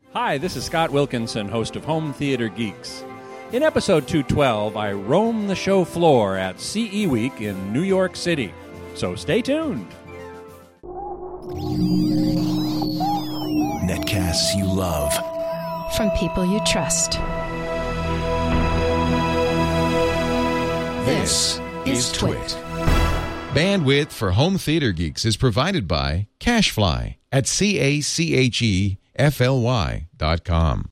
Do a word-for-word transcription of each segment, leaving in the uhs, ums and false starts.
Hi, this is Scott Wilkinson, host of Home Theater Geeks. In episode two twelve, I roam the show floor at C E Week in New York City. So stay tuned. Netcasts you love. From people you trust. This is Twit. Bandwidth for Home Theater Geeks is provided by CacheFly at C A C H E F L Y dot com.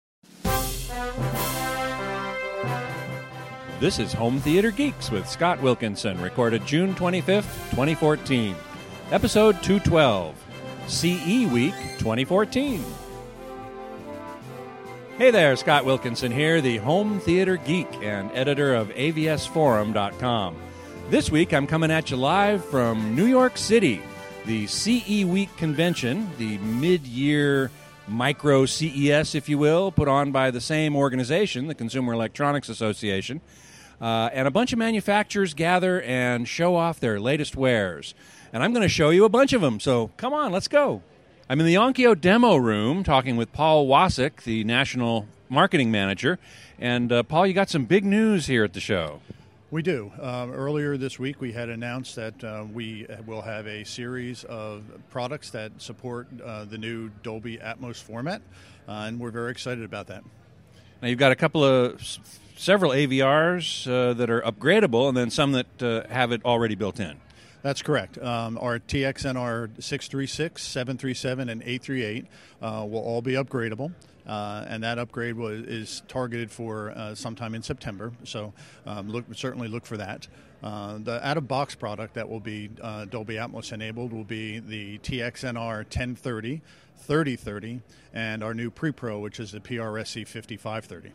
This is Home Theater Geeks with Scott Wilkinson, recorded June twenty-fifth, twenty fourteen. Episode two twelve, C E Week twenty fourteen. Hey there, Scott Wilkinson here, the Home Theater Geek and editor of A V S Forum dot com. This week I'm coming at you live from New York City, the C E Week convention, the mid-year micro C E S, if you will, put on by the same organization, the Consumer Electronics Association. Uh, and a bunch of manufacturers gather and show off their latest wares. And I'm going to show you a bunch of them, so come on, let's go. I'm in the Onkyo demo room talking with Paul Wasik, the National Marketing Manager. And, uh, Paul, you got some big news here at the show. We do. Um, earlier this week, we had announced that uh, we will have a series of products that support uh, the new Dolby Atmos format, uh, and we're very excited about that. Now, you've got a couple of, s- several A V Rs uh, that are upgradable, and then some that uh, have it already built in. That's correct. Um, our T X N R six thirty-six, seven thirty-seven, and eight thirty-eight uh, will all be upgradable. Uh, and that upgrade was, is targeted for uh, sometime in September, so um, look, certainly look for that. Uh, the out-of-box product that will be uh, Dolby Atmos enabled will be the T X N R ten thirty, thirty thirty, and our new Pre-Pro, which is the P R S C fifty-five thirty.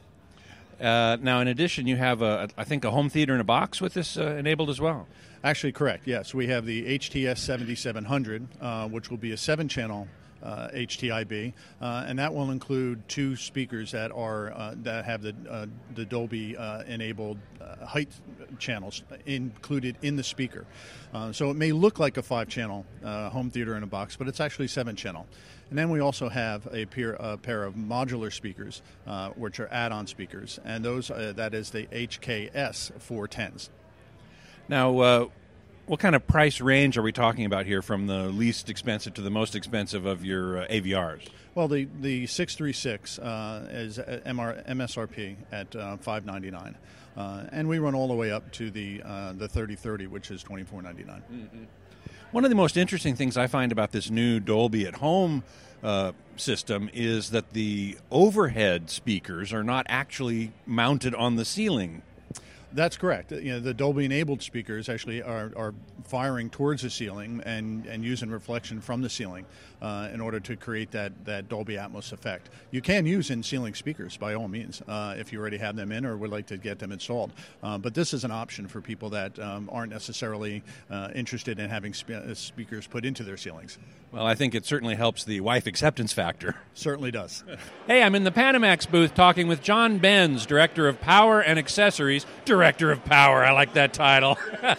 Uh, now, in addition, you have, a, I think, a home theater in a box with this uh, enabled as well. Actually, correct, yes. We have the H T S seventy-seven hundred, uh, which will be a seven-channel Uh, H T I B, uh, and that will include two speakers that are uh, that have the uh, the Dolby uh, enabled uh, height channels included in the speaker. Uh, so it may look like a five-channel uh, home theater in a box, but it's actually seven-channel. And then we also have a pair, a pair of modular speakers, uh, which are add-on speakers, and those uh, that is the H K S four tens. Now, uh, what kind of price range are we talking about here, from the least expensive to the most expensive of your uh, A V Rs? Well, the, the six thirty-six uh, is M S R P at uh, five ninety-nine, uh, and we run all the way up to the uh, the thirty thirty, which is twenty-four ninety-nine. Mm-hmm. One of the most interesting things I find about this new Dolby at Home uh, system is that the overhead speakers are not actually mounted on the ceiling. That's correct. You know, the Dolby-enabled speakers actually are, are firing towards the ceiling and, and using reflection from the ceiling uh, in order to create that, that Dolby Atmos effect. You can use in-ceiling speakers, by all means, uh, if you already have them in or would like to get them installed. Uh, but this is an option for people that um, aren't necessarily uh, interested in having spe- speakers put into their ceilings. Well, I think it certainly helps the wife acceptance factor. Certainly does. Hey, I'm in the Panamax booth talking with John Benz, Director of Power and Accessories. Director of Power, I like that title.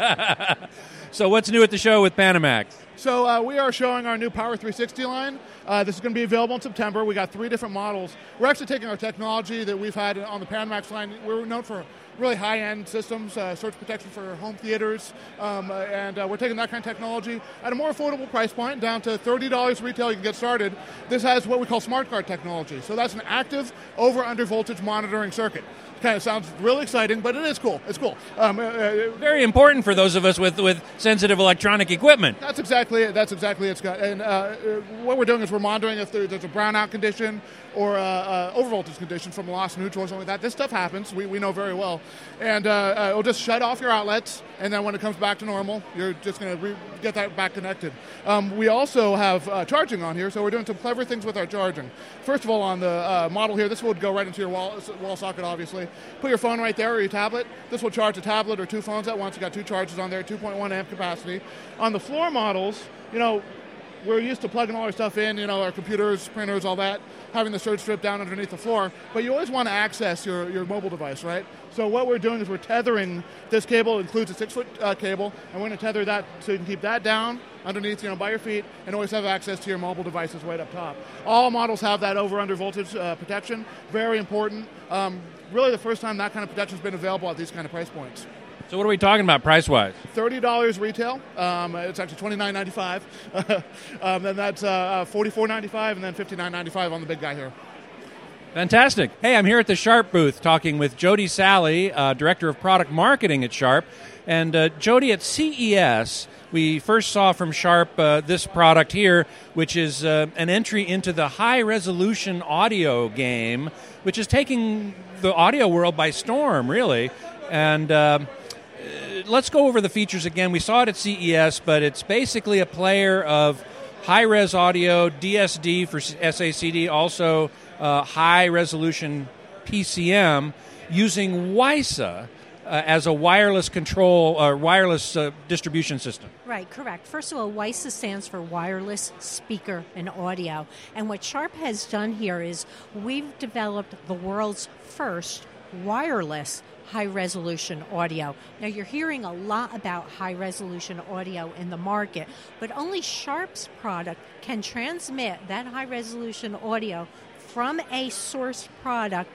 So what's new at the show with Panamax? So uh, we are showing our new Power three sixty line. Uh, this is going to be available in September. We got three different models. We're actually taking our technology that we've had on the Panamax line. We're known for really high-end systems, uh, surge protection for home theaters, um, uh, and uh, we're taking that kind of technology at a more affordable price point, down to thirty dollars retail. You can get started. This has what we call smart card technology. So that's an active over-under voltage monitoring circuit. Kind of sounds really exciting, but it is cool. It's cool. Um, uh, Very important for those of us with, with sensitive electronic equipment. That's exactly it. That's exactly it, Scott. And uh, uh, what we're doing is we're monitoring if there, there's a brownout condition or uh, uh, overvoltage condition from lost neutral or something like that. This stuff happens. We, we know very well. And uh, uh, it'll just shut off your outlets, and then when it comes back to normal, you're just going to re- get that back connected. Um, we also have uh, charging on here, so we're doing some clever things with our charging. First of all, on the uh, model here, this would go right into your wall, wall socket, obviously. Put your phone right there or your tablet. This will charge a tablet or two phones at once. You got two chargers on there, two point one amp capacity. On the floor models, you know, we're used to plugging all our stuff in, you know, our computers, printers, all that, having the surge strip down underneath the floor, but you always want to access your, your mobile device, right? So what we're doing is we're tethering, this cable includes a six-foot uh, cable, and we're going to tether that so you can keep that down underneath, you know, by your feet, and always have access to your mobile devices right up top. All models have that over-under voltage uh, protection, very important. Um, really the first time that kind of protection has been available at these kind of price points. So what are we talking about price-wise? thirty dollars retail. Um, it's actually twenty-nine ninety-five. um, then that's uh, forty-four ninety-five, and then fifty-nine ninety-five on the big guy here. Fantastic. Hey, I'm here at the Sharp booth talking with Jody Sally, uh, Director of Product Marketing at Sharp. And uh, Jody, at C E S, we first saw from Sharp uh, this product here, which is uh, an entry into the high-resolution audio game, which is taking the audio world by storm, really. And uh, let's go over the features again. We saw it at C E S, but it's basically a player of high-res audio, D S D for S A C D, also uh, high-resolution P C M, using WiSA uh, as a wireless control, uh, wireless uh, distribution system. Right, correct. First of all, WiSA stands for Wireless Speaker and Audio. And what Sharp has done here is we've developed the world's first wireless high-resolution audio. Now, you're hearing a lot about high-resolution audio in the market, but only Sharp's product can transmit that high-resolution audio from a source product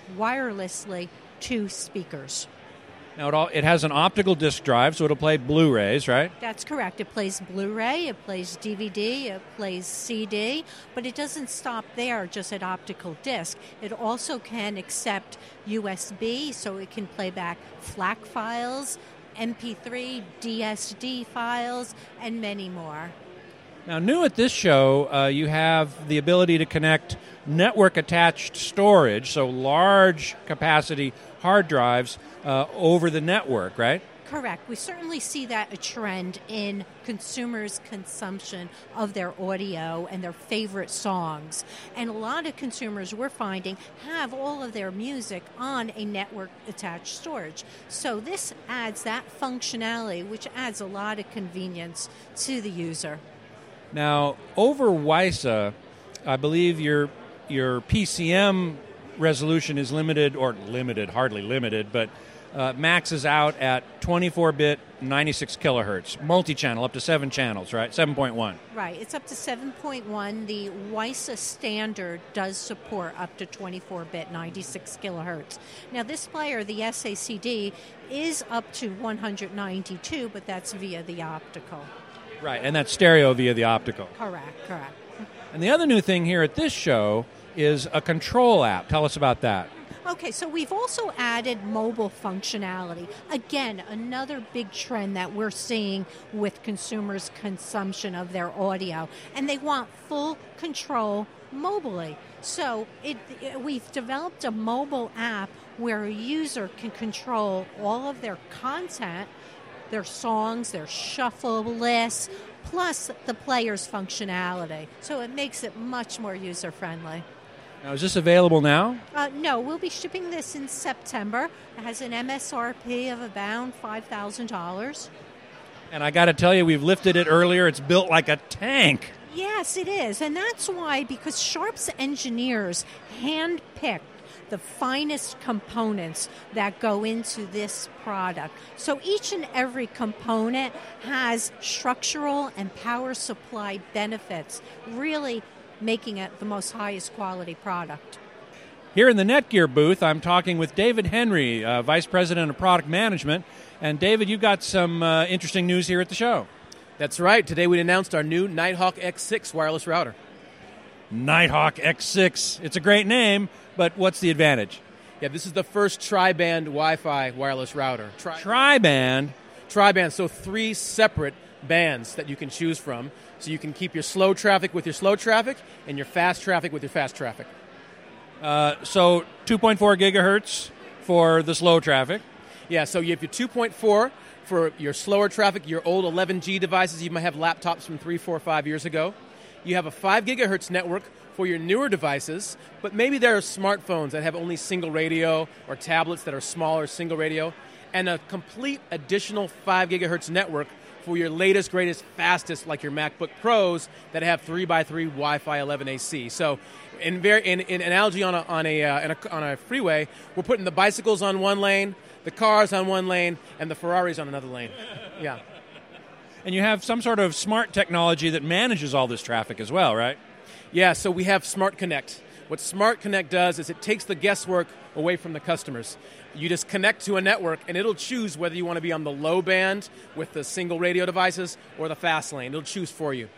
wirelessly to speakers. Now, it, all, it has an optical disc drive, so it'll play Blu-rays, right? That's correct. It plays Blu-ray, it plays D V D, it plays C D, but it doesn't stop there just at optical disc. It also can accept U S B, so it can play back FLAC files, M P three, D S D files, and many more. Now, new at this show, uh, you have the ability to connect network-attached storage, so large capacity hard drives, uh, over the network, right? Correct. We certainly see that a trend in consumers' consumption of their audio and their favorite songs. And a lot of consumers, we're finding, have all of their music on a network-attached storage. So this adds that functionality, which adds a lot of convenience to the user. Now, over WiSA, I believe your your P C M resolution is limited, or limited, hardly limited, but uh, maxes out at twenty-four bit, ninety-six kilohertz, multi-channel, up to seven channels, right? seven point one. Right, it's up to seven point one. The WiSA standard does support up to twenty-four bit, ninety-six kilohertz. Now, this player, the S A C D, is up to one hundred ninety-two, but that's via the optical. Right, and that's stereo via the optical. Correct, correct. And the other new thing here at this show is a control app. Tell us about that. Okay, so we've also added mobile functionality. Again, another big trend that we're seeing with consumers' consumption of their audio, and they want full control mobily. So it, it, we've developed a mobile app where a user can control all of their content, their songs, their shuffle lists, plus the player's functionality. So it makes it much more user-friendly. Now, is this available now? Uh, no, we'll be shipping this in September. It has an M S R P of about five thousand dollars. And I got to tell you, we've lifted it earlier. It's built like a tank. Yes, it is. And that's why, because Sharp's engineers handpicked the finest components that go into this product. So each and every component has structural and power supply benefits, really making it the most highest quality product. Here in the Netgear booth, I'm talking with David Henry, uh, Vice President of Product Management. And David, you've got some uh, interesting news here at the show. That's right. Today we announced our new Nighthawk X six wireless router. Nighthawk X six. It's a great name, but what's the advantage? Yeah, this is the first tri-band Wi-Fi wireless router. Tri- Tri-band? Tri-band, so three separate bands that you can choose from. So you can keep your slow traffic with your slow traffic and your fast traffic with your fast traffic. Uh, so two point four gigahertz for the slow traffic. Yeah, so you have your two point four for your slower traffic, your old eleven G devices. You might have laptops from three, four, five years ago. You have a five gigahertz network for your newer devices, but maybe there are smartphones that have only single radio or tablets that are smaller single radio, and a complete additional five gigahertz network for your latest, greatest, fastest, like your MacBook Pros that have three by three Wi-Fi eleven A C. So in, very, in, in analogy on a, on, a, uh, in a, on a freeway, we're putting the bicycles on one lane, the cars on one lane, and the Ferraris on another lane. Yeah. And you have some sort of smart technology that manages all this traffic as well, right? Yeah, so we have Smart Connect. What Smart Connect does is it takes the guesswork away from the customers. You just connect to a network, and it'll choose whether you want to be on the low band with the single radio devices or the fast lane. It'll choose for you.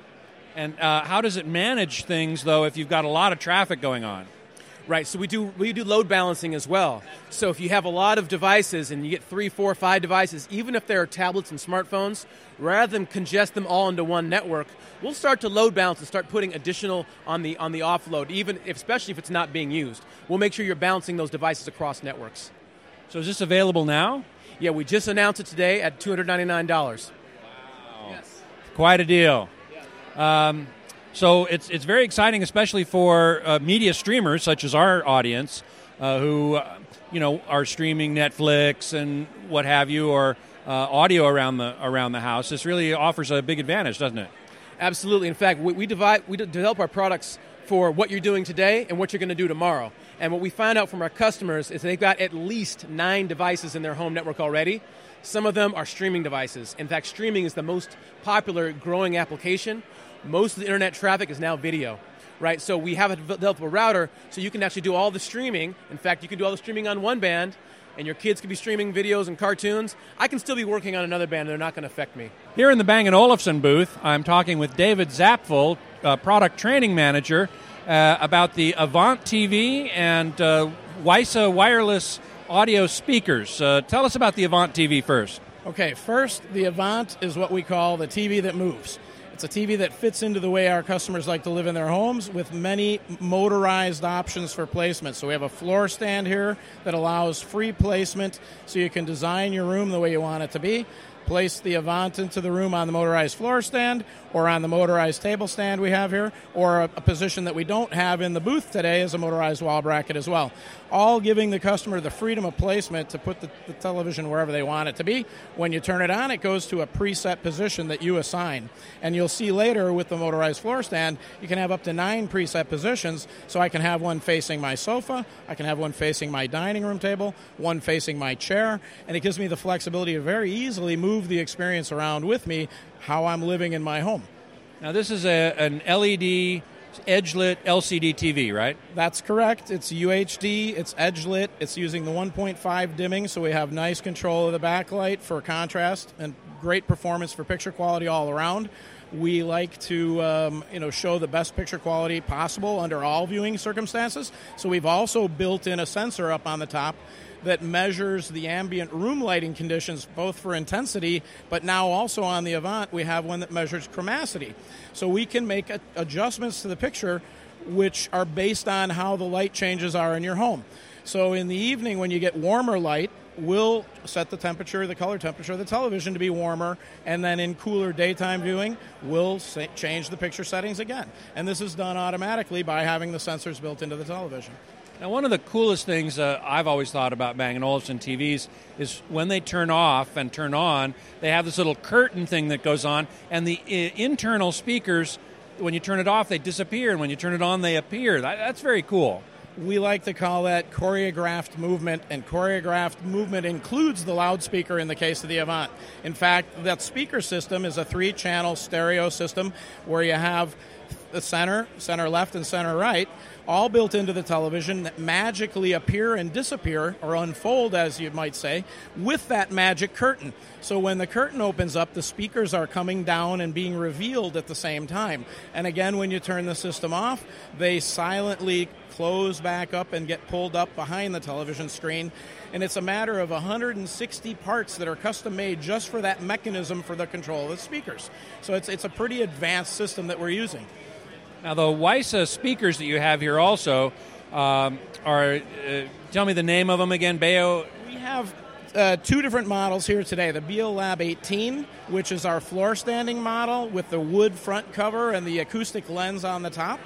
And uh, how does it manage things, though, if you've got a lot of traffic going on? Right, so we do we do load balancing as well. So if you have a lot of devices and you get three, four, five devices, even if they're tablets and smartphones, rather than congest them all into one network, we'll start to load balance and start putting additional on the on the offload, even if, especially if it's not being used. We'll make sure you're balancing those devices across networks. So is this available now? Yeah, we just announced it today at two hundred ninety-nine dollars. Wow. Yes. Quite a deal. Um, so it's it's very exciting, especially for uh, media streamers such as our audience, uh, who uh, you know are streaming Netflix and what have you, or uh, audio around the around the house. This really offers a big advantage, doesn't it? Absolutely. In fact, we, we divide we develop our products for what you're doing today and what you're going to do tomorrow. And what we find out from our customers is they've got at least nine devices in their home network already. Some of them are streaming devices. In fact, streaming is the most popular growing application. Most of the internet traffic is now video, right? So we have a developed a router so you can actually do all the streaming. In fact, you can do all the streaming on one band, and your kids could be streaming videos and cartoons. I can still be working on another band. They're not going to affect me. Here in the Bang and Olufsen booth, I'm talking with David Zapfel, uh, product training manager, uh, about the Avant T V and uh, WiSA wireless audio speakers. Uh, tell us about the Avant T V first. Okay, first, the Avant is what we call the T V that moves. It's a T V that fits into the way our customers like to live in their homes with many motorized options for placement. So we have a floor stand here that allows free placement so you can design your room the way you want it to be. Place the Avant into the room on the motorized floor stand or on the motorized table stand we have here, or a, a position that we don't have in the booth today is a motorized wall bracket as well. All giving the customer the freedom of placement to put the, the television wherever they want it to be. When you turn it on, it goes to a preset position that you assign. And you'll see later with the motorized floor stand, you can have up to nine preset positions. So I can have one facing my sofa, I can have one facing my dining room table, one facing my chair, and it gives me the flexibility to very easily move the experience around with me how I'm living in my home. Now this is a, an L E D edge-lit L C D T V, right? That's correct. It's U H D, it's edge-lit, it's using the one point five dimming, so we have nice control of the backlight for contrast and great performance for picture quality all around. We like to um, you know, show the best picture quality possible under all viewing circumstances, so we've also built in a sensor up on the top that measures the ambient room lighting conditions, both for intensity, but now also on the Avant, we have one that measures chromacity. So we can make a- adjustments to the picture which are based on how the light changes are in your home. So in the evening when you get warmer light, we'll set the temperature, the color temperature of the television to be warmer, and then in cooler daytime viewing, we'll sa- change the picture settings again. And this is done automatically by having the sensors built into the television. Now, one of the coolest things uh, I've always thought about Bang and Olufsen T Vs is when they turn off and turn on, they have this little curtain thing that goes on, and the I- internal speakers, when you turn it off, they disappear, and when you turn it on, they appear. That, that's very cool. We like to call that choreographed movement, and choreographed movement includes the loudspeaker in the case of the Avant. In fact, that speaker system is a three-channel stereo system where you have the center, center left, and center right, all built into the television that magically appear and disappear, or unfold, as you might say, with that magic curtain. So when the curtain opens up, the speakers are coming down and being revealed at the same time. And again, when you turn the system off, they silently close back up and get pulled up behind the television screen. And it's a matter of one hundred sixty parts that are custom made just for that mechanism for the control of the speakers. So it's it's a pretty advanced system that we're using. Now, the WiSA speakers that you have here also um, are, uh, tell me the name of them again, Bayo. We have uh, two different models here today. The Beolab eighteen, which is our floor standing model with the wood front cover and the acoustic lens on the top.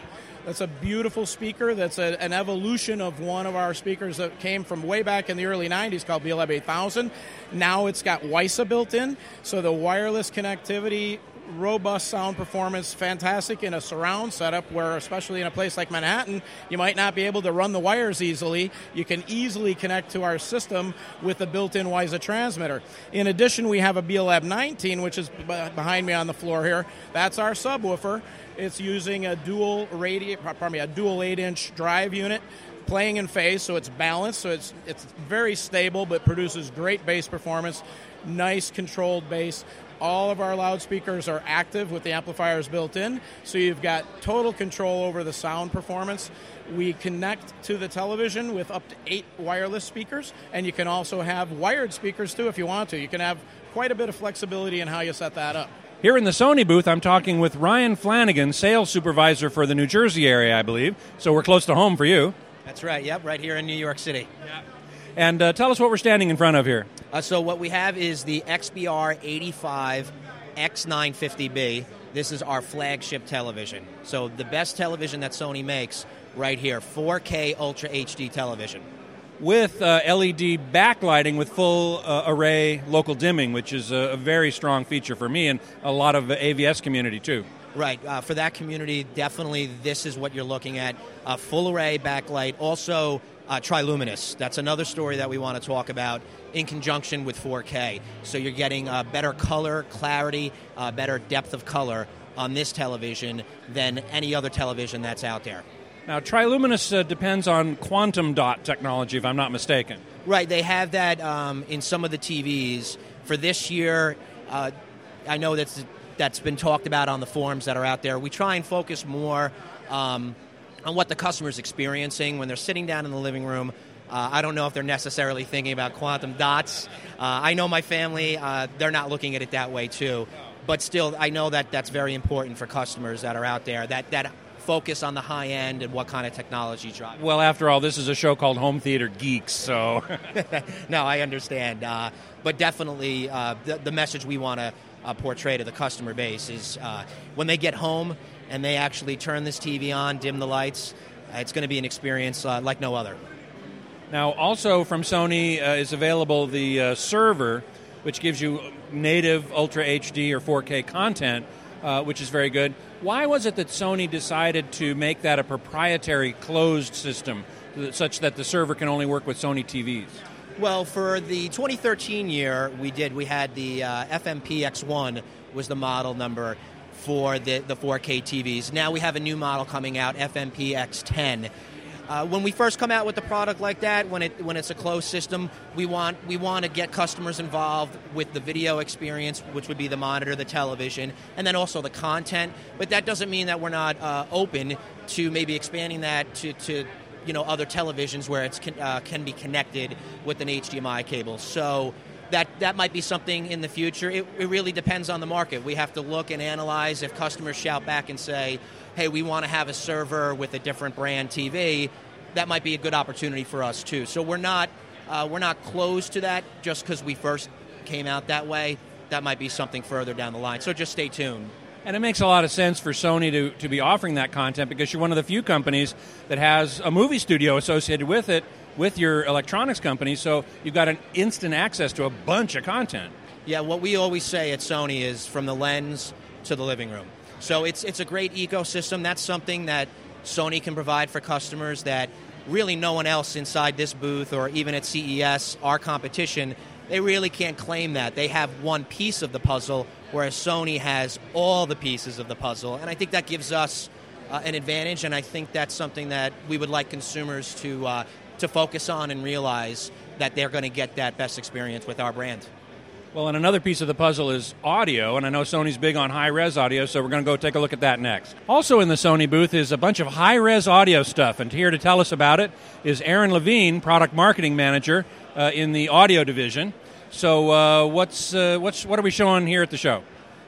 That's a beautiful speaker. That's a, an evolution of one of our speakers that came from way back in the early nineties called B L M eight thousand. Now it's got W I S A built in, so the wireless connectivity, robust sound performance, fantastic in a surround setup where, especially in a place like Manhattan, you might not be able to run the wires easily. You can easily connect to our system with the built-in W I S A transmitter. In addition, we have a B L M nineteen, which is behind me on the floor here. That's our subwoofer. It's using a dual radi- pardon me, a dual eight-inch drive unit, playing in phase, so it's balanced, so it's it's very stable, but produces great bass performance, nice controlled bass. All of our loudspeakers are active with the amplifiers built in, so you've got total control over the sound performance. We connect to the television with up to eight wireless speakers, and you can also have wired speakers too if you want to. You can have quite a bit of flexibility in how you set that up. Here in the Sony booth, I'm talking with Ryan Flanagan, sales supervisor for the New Jersey area, I believe. So we're close to home for you. That's right, yep, right here in New York City. Yeah. And uh, tell us what we're standing in front of here. Uh, so what we have is the X B R eighty-five X nine fifty B. This is our flagship television. So the best television that Sony makes right here, four K Ultra H D television. With uh, L E D backlighting with full uh, array local dimming, which is a, a very strong feature for me and a lot of the A V S community too. Right. Uh, for that community, definitely this is what you're looking at. Uh, full array backlight. Also uh, triluminous. That's another story that we want to talk about in conjunction with four K. So you're getting uh, better color, clarity, uh, better depth of color on this television than any other television that's out there. Now, triluminous uh, depends on quantum dot technology, if I'm not mistaken. Right. They have that um, in some of the T Vs. For this year, uh, I know that's, that's been talked about on the forums that are out there. We try and focus more um, on what the customer's experiencing when they're sitting down in the living room. Uh, I don't know if they're necessarily thinking about quantum dots. Uh, I know my family, uh, they're not looking at it that way too. But still, I know that that's very important for customers that are out there, that that focus on the high end and what kind of technology drive. Well, after all, this is a show called Home Theater Geeks, so... No, I understand. Uh, but definitely uh, the, the message we want to uh, portray to the customer base is uh, when they get home and they actually turn this T V on, dim the lights, uh, it's going to be an experience uh, like no other. Now, also from Sony uh, is available the uh, server, which gives you native Ultra H D or four K content, uh, which is very good. Why was it that Sony decided to make that a proprietary closed system, such that the server can only work with Sony T Vs? Well, for the twenty thirteen year, we did. We had the uh, F M P X one was the model number for the, the four K T Vs. Now we have a new model coming out, F M P X ten. Uh, when we first come out with a product like that, when it when it's a closed system, we want we want to get customers involved with the video experience, which would be the monitor, the television, and then also the content. But that doesn't mean that we're not uh, open to maybe expanding that to, to you know other televisions where it can, uh, can be connected with an H D M I cable. So that that might be something in the future. It, it really depends on the market. We have to look and analyze. If customers shout back and say, hey, we want to have a server with a different brand T V, that might be a good opportunity for us too. So we're not uh, we're not closed to that just because we first came out that way. That might be something further down the line. So just stay tuned. And it makes a lot of sense for Sony to, to be offering that content because you're one of the few companies that has a movie studio associated with it, with your electronics company, so you've got an instant access to a bunch of content. Yeah, what we always say at Sony is from the lens to the living room. So it's it's a great ecosystem. That's something that Sony can provide for customers that really no one else inside this booth or even at C E S, our competition, they really can't claim that. They have one piece of the puzzle, whereas Sony has all the pieces of the puzzle. And I think that gives us uh, an advantage, and I think that's something that we would like consumers to uh, to focus on and realize that they're going to get that best experience with our brand. Well, and another piece of the puzzle is audio, and I know Sony's big on high-res audio, so we're going to go take a look at that next. Also in the Sony booth is a bunch of high-res audio stuff, and here to tell us about it is Aaron Levine, Product Marketing Manager uh, in the audio division. So uh, what's uh, what's what are we showing here at the show?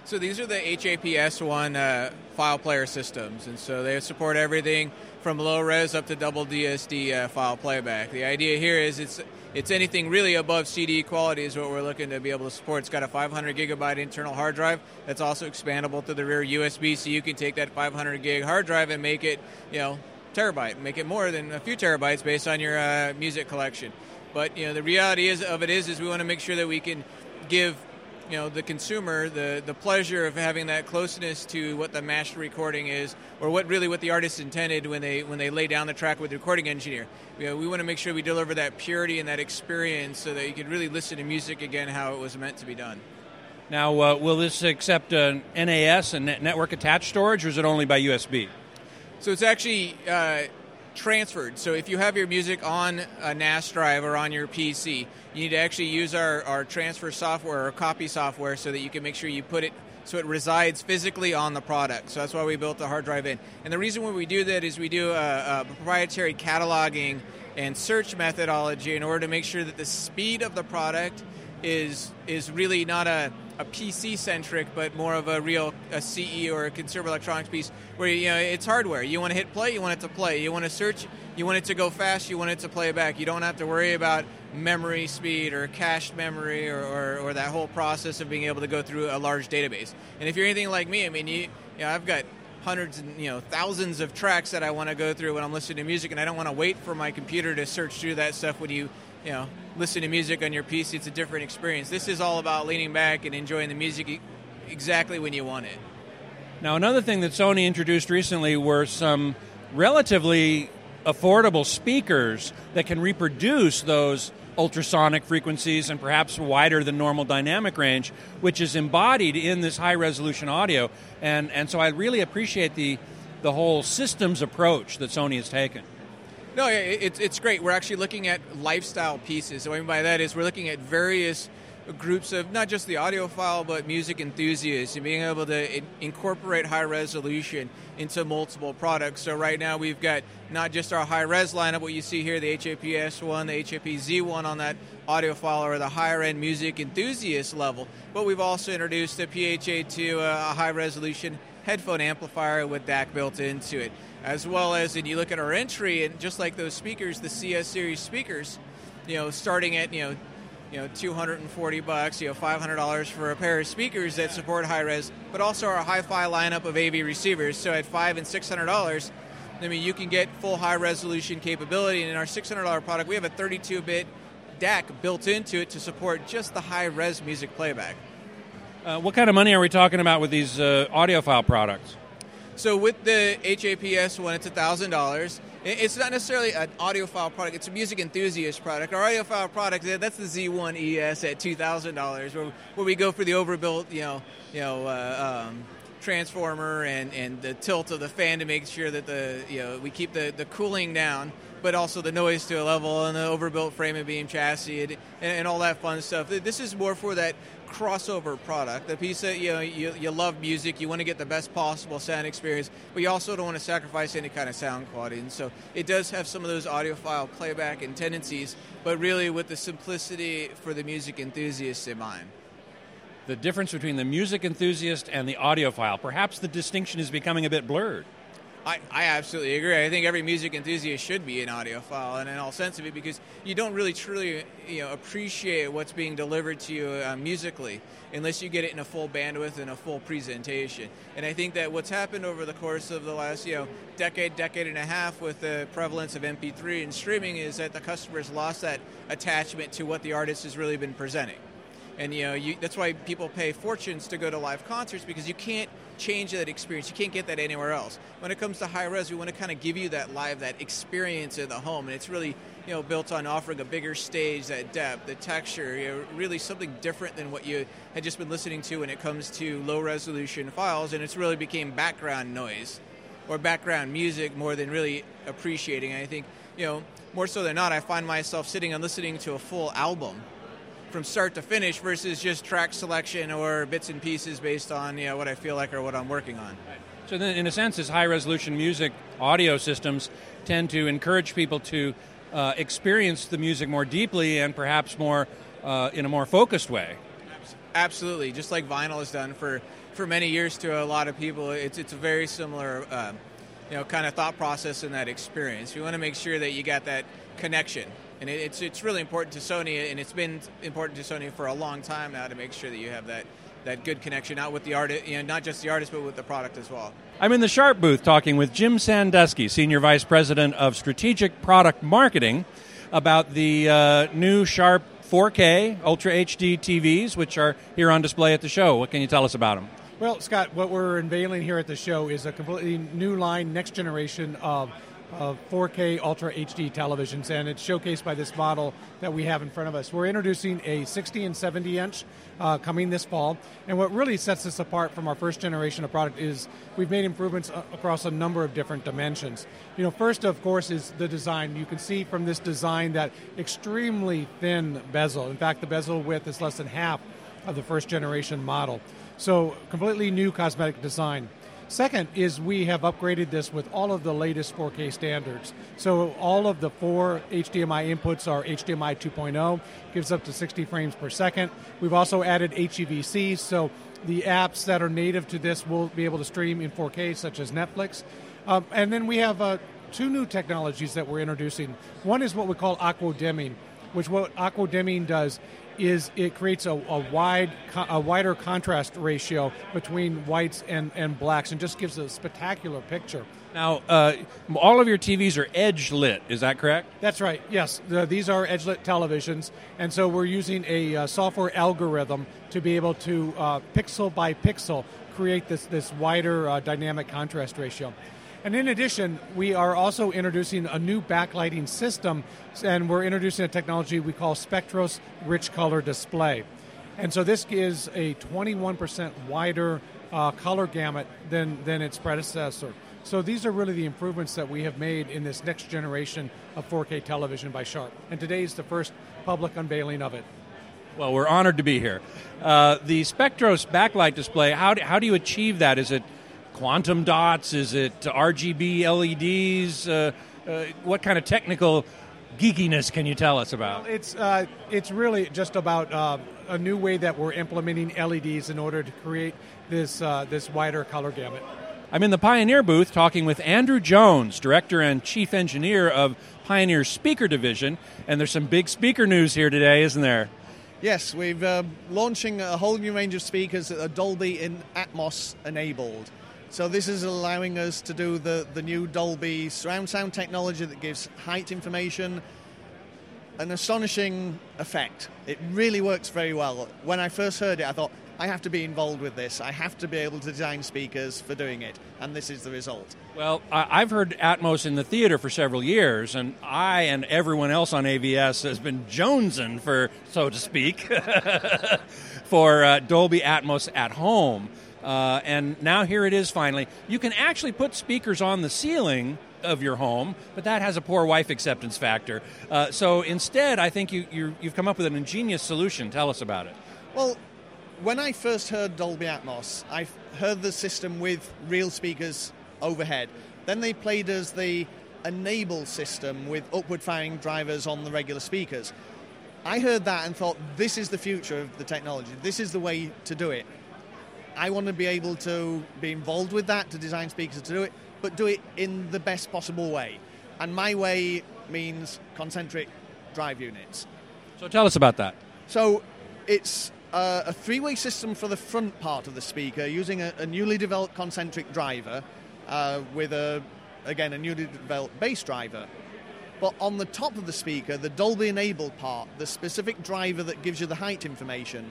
So these are the H A P S one uh, file player systems, and so they support everything from low res up to double D S D uh, file playback. The idea here is it's it's anything really above C D quality is what we're looking to be able to support. It's got a five hundred gigabyte internal hard drive that's also expandable to the rear U S B, so you can take that five hundred gig hard drive and make it, you know, terabyte, make it more than a few terabytes based on your uh, music collection. But you know, the reality is of it is is we want to make sure that we can give, you know, the consumer the, the pleasure of having that closeness to what the master recording is, or what really what the artist intended when they when they lay down the track with the recording engineer. You know, we want to make sure we deliver that purity and that experience so that you can really listen to music again how it was meant to be done. Now, uh, will this accept an N A S and net- network attached storage, or is it only by U S B? So it's actually uh, transferred. So if you have your music on a N A S drive or on your P C, you need to actually use our, our transfer software or copy software so that you can make sure you put it so it resides physically on the product. So that's why we built the hard drive in. And the reason why we do that is we do a, a proprietary cataloging and search methodology in order to make sure that the speed of the product is is really not a, a P C-centric, but more of a real a C E or a consumer electronics piece where, you know, it's hardware. You want to hit play, you want it to play. You want to search, you want it to go fast, you want it to play back. You don't have to worry about memory speed or cached memory or, or, or that whole process of being able to go through a large database. And if you're anything like me, I mean, you, you know, I've got hundreds and, you know, thousands of tracks that I want to go through when I'm listening to music, and I don't want to wait for my computer to search through that stuff. When you, you know, listen to music on your P C, it's a different experience. This is all about leaning back and enjoying the music exactly when you want it. Now, another thing that Sony introduced recently were some relatively affordable speakers that can reproduce those ultrasonic frequencies and perhaps wider than normal dynamic range, which is embodied in this high-resolution audio. And and so I really appreciate the the whole systems approach that Sony has taken. No, it's it's great. We're actually looking at lifestyle pieces. So what I mean by that is we're looking at various groups of not just the audiophile, but music enthusiasts, and being able to incorporate high resolution into multiple products. So right now we've got not just our high-res lineup, what you see here, the H A P S one, the H A P Z one on that audiophile or the higher-end music enthusiast level, but we've also introduced the P H A two, a high-resolution headphone amplifier with D A C built into it, as well as, and you look at our entry, and just like those speakers, the C S series speakers, you know, starting at, you know, you know, two hundred forty bucks, you know, five hundred dollars for a pair of speakers that support high res, but also our hi-fi lineup of A V receivers. So at five and six hundred dollars, I mean, you can get full high resolution capability. And in our six hundred dollars product, we have a thirty-two bit D A C built into it to support just the high res music playback. Uh, what kind of money are we talking about with these uh, audiophile products? So with the H A P S one, it's one thousand dollars. It's not necessarily an audiophile product. It's a music enthusiast product. Our audiophile product, that's the Z one E S at two thousand dollars, where, where we go for the overbuilt, you know, you know, uh, um, transformer and, and the tilt of the fan to make sure that the, you know, we keep the, the cooling down, but also the noise to a level, and the overbuilt frame and beam chassis and, and all that fun stuff. This is more for that crossover product, the piece that, you know, you, you love music, you want to get the best possible sound experience, but you also don't want to sacrifice any kind of sound quality. And so it does have some of those audiophile playback and tendencies, but really with the simplicity for the music enthusiasts in mind. The difference between the music enthusiast and the audiophile, perhaps the distinction is becoming a bit blurred. I, I absolutely agree. I think every music enthusiast should be an audiophile, and in all sense of it, because you don't really truly, you know, appreciate what's being delivered to you uh, musically unless you get it in a full bandwidth and a full presentation. And I think that what's happened over the course of the last, you know, decade, decade and a half with the prevalence of M P three and streaming is that the customers lost that attachment to what the artist has really been presenting. And, you know, you, that's why people pay fortunes to go to live concerts, because you can't change that experience. You can't get that anywhere else. When it comes to high res, we want to kind of give you that live, that experience in the home. And it's really, you know, built on offering a bigger stage, that depth, the texture, you know, really something different than what you had just been listening to when it comes to low resolution files. And it's really became background noise or background music more than really appreciating. And I think, you know, more so than not, I find myself sitting and listening to a full album from start to finish versus just track selection or bits and pieces based on, you know, what I feel like or what I'm working on. So then, in a sense, as high-resolution music audio systems tend to encourage people to uh, experience the music more deeply and perhaps more uh, in a more focused way. Absolutely, just like vinyl has done for, for many years to a lot of people, it's it's a very similar, um, you know, kind of thought process in that experience. You want to make sure that you got that connection, and it, it's it's really important to Sony, and it's been important to Sony for a long time now to make sure that you have that that good connection, not with the artist, you know, not just the artist, but with the product as well. I'm in the Sharp booth talking with Jim Sandusky, Senior Vice President of Strategic Product Marketing, about the uh, new Sharp four K Ultra H D T Vs, which are here on display at the show. What can you tell us about them? Well, Scott, what we're unveiling here at the show is a completely new line, next generation of of four K Ultra H D televisions, and it's showcased by this model that we have in front of us. We're introducing a sixty and seventy inch uh, coming this fall, and what really sets this apart from our first generation of product is we've made improvements uh, across a number of different dimensions. You know, first, of course, is the design. You can see from this design that extremely thin bezel. In fact, the bezel width is less than half of the first generation model. So, completely new cosmetic design. Second is we have upgraded this with all of the latest four K standards. So all of the four H D M I inputs are H D M I two point oh, gives up to sixty frames per second. We've also added H E V C, so the apps that are native to this will be able to stream in four K, such as Netflix. Um, and then we have uh, two new technologies that we're introducing. One is what we call aqua dimming, which what aqua dimming does is it creates a, a wide, a wider contrast ratio between whites and, and blacks, and just gives a spectacular picture. Now, uh, all of your T Vs are edge lit, is that correct? That's right, yes. The, these are edge lit televisions, and so we're using a uh, software algorithm to be able to, uh, pixel by pixel, create this, this wider uh, dynamic contrast ratio. And in addition, we are also introducing a new backlighting system, and we're introducing a technology we call Spectros Rich Color Display. And so this is a twenty-one percent wider uh, color gamut than, than its predecessor. So these are really the improvements that we have made in this next generation of four K television by Sharp. And today is the first public unveiling of it. Well, we're honored to be here. Uh, the Spectros backlight display, how do, how do you achieve that? Is it quantum dots? Is it R G B L E Ds? Uh, uh, what kind of technical geekiness can you tell us about? Well, it's uh, it's really just about uh, a new way that we're implementing L E Ds in order to create this uh, this wider color gamut. I'm in the Pioneer booth talking with Andrew Jones, Director and Chief Engineer of Pioneer's Speaker Division, and there's some big speaker news here today, isn't there? Yes, we're uh, launching a whole new range of speakers that are Dolby in Atmos enabled. So this is allowing us to do the, the new Dolby surround sound technology that gives height information, an astonishing effect. It really works very well. When I first heard it, I thought, I have to be involved with this. I have to be able to design speakers for doing it, and this is the result. Well, I've heard Atmos in the theater for several years, and I and everyone else on A V S has been jonesing for, so to speak, for uh, Dolby Atmos at home. Uh, and now here it is finally. You can actually put speakers on the ceiling of your home, but that has a poor wife acceptance factor. Uh, so instead, I think you, you're, you've come up with an ingenious solution. Tell us about it. Well, when I first heard Dolby Atmos, I heard the system with real speakers overhead. Then they played us the enable system with upward firing drivers on the regular speakers. I heard that and thought, this is the future of the technology. This is the way to do it. I want to be able to be involved with that, to design speakers to do it, but do it in the best possible way. And my way means concentric drive units. So tell us about that. So it's uh, a three-way system for the front part of the speaker using a, a newly developed concentric driver uh, with, a, again, a newly developed bass driver. But on the top of the speaker, the Dolby-enabled part, the specific driver that gives you the height information,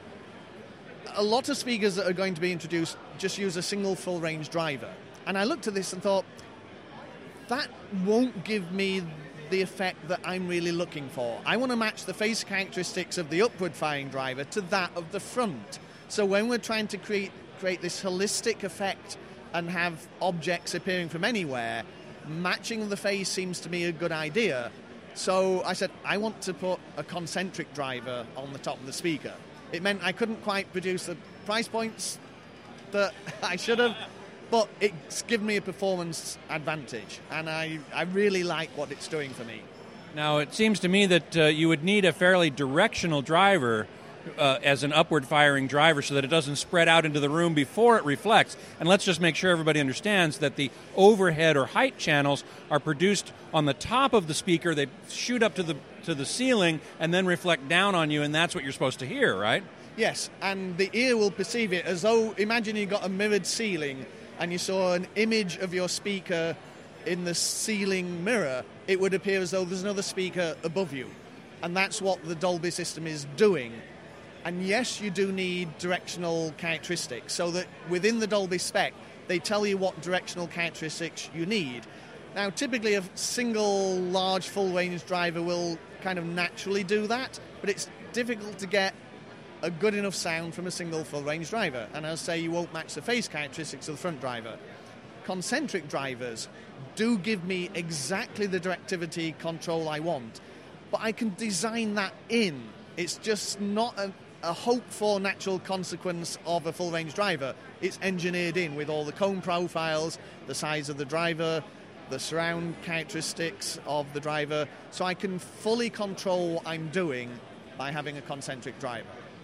a lot of speakers that are going to be introduced just use a single full-range driver. And I looked at this and thought, that won't give me the effect that I'm really looking for. I want to match the phase characteristics of the upward-firing driver to that of the front. So when we're trying to create, create this holistic effect and have objects appearing from anywhere, matching the phase seems to me a good idea. So I said, I want to put a concentric driver on the top of the speaker. It meant I couldn't quite produce the price points that I should have, but it's given me a performance advantage, and I, I really like what it's doing for me. Now, it seems to me that uh, you would need a fairly directional driver uh, as an upward firing driver so that it doesn't spread out into the room before it reflects. And let's just make sure everybody understands that the overhead or height channels are produced on the top of the speaker. They shoot up to the to the ceiling and then reflect down on you, and that's what you're supposed to hear, right? Yes, and the ear will perceive it as though, imagine you got a mirrored ceiling and you saw an image of your speaker in the ceiling mirror. It would appear as though there's another speaker above you. And that's what the Dolby system is doing. And yes, you do need directional characteristics, so that within the Dolby spec, they tell you what directional characteristics you need. Now, typically a single large full-range driver will kind of naturally do that, but it's difficult to get a good enough sound from a single full-range driver. And I'll say you won't match the phase characteristics of the front driver. Concentric drivers do give me exactly the directivity control I want, but I can design that in. It's just not a, a hoped-for natural consequence of a full-range driver. It's engineered in with all the cone profiles, the size of the driver, the surround characteristics of the driver, so I can fully control what I'm doing by having a concentric driver.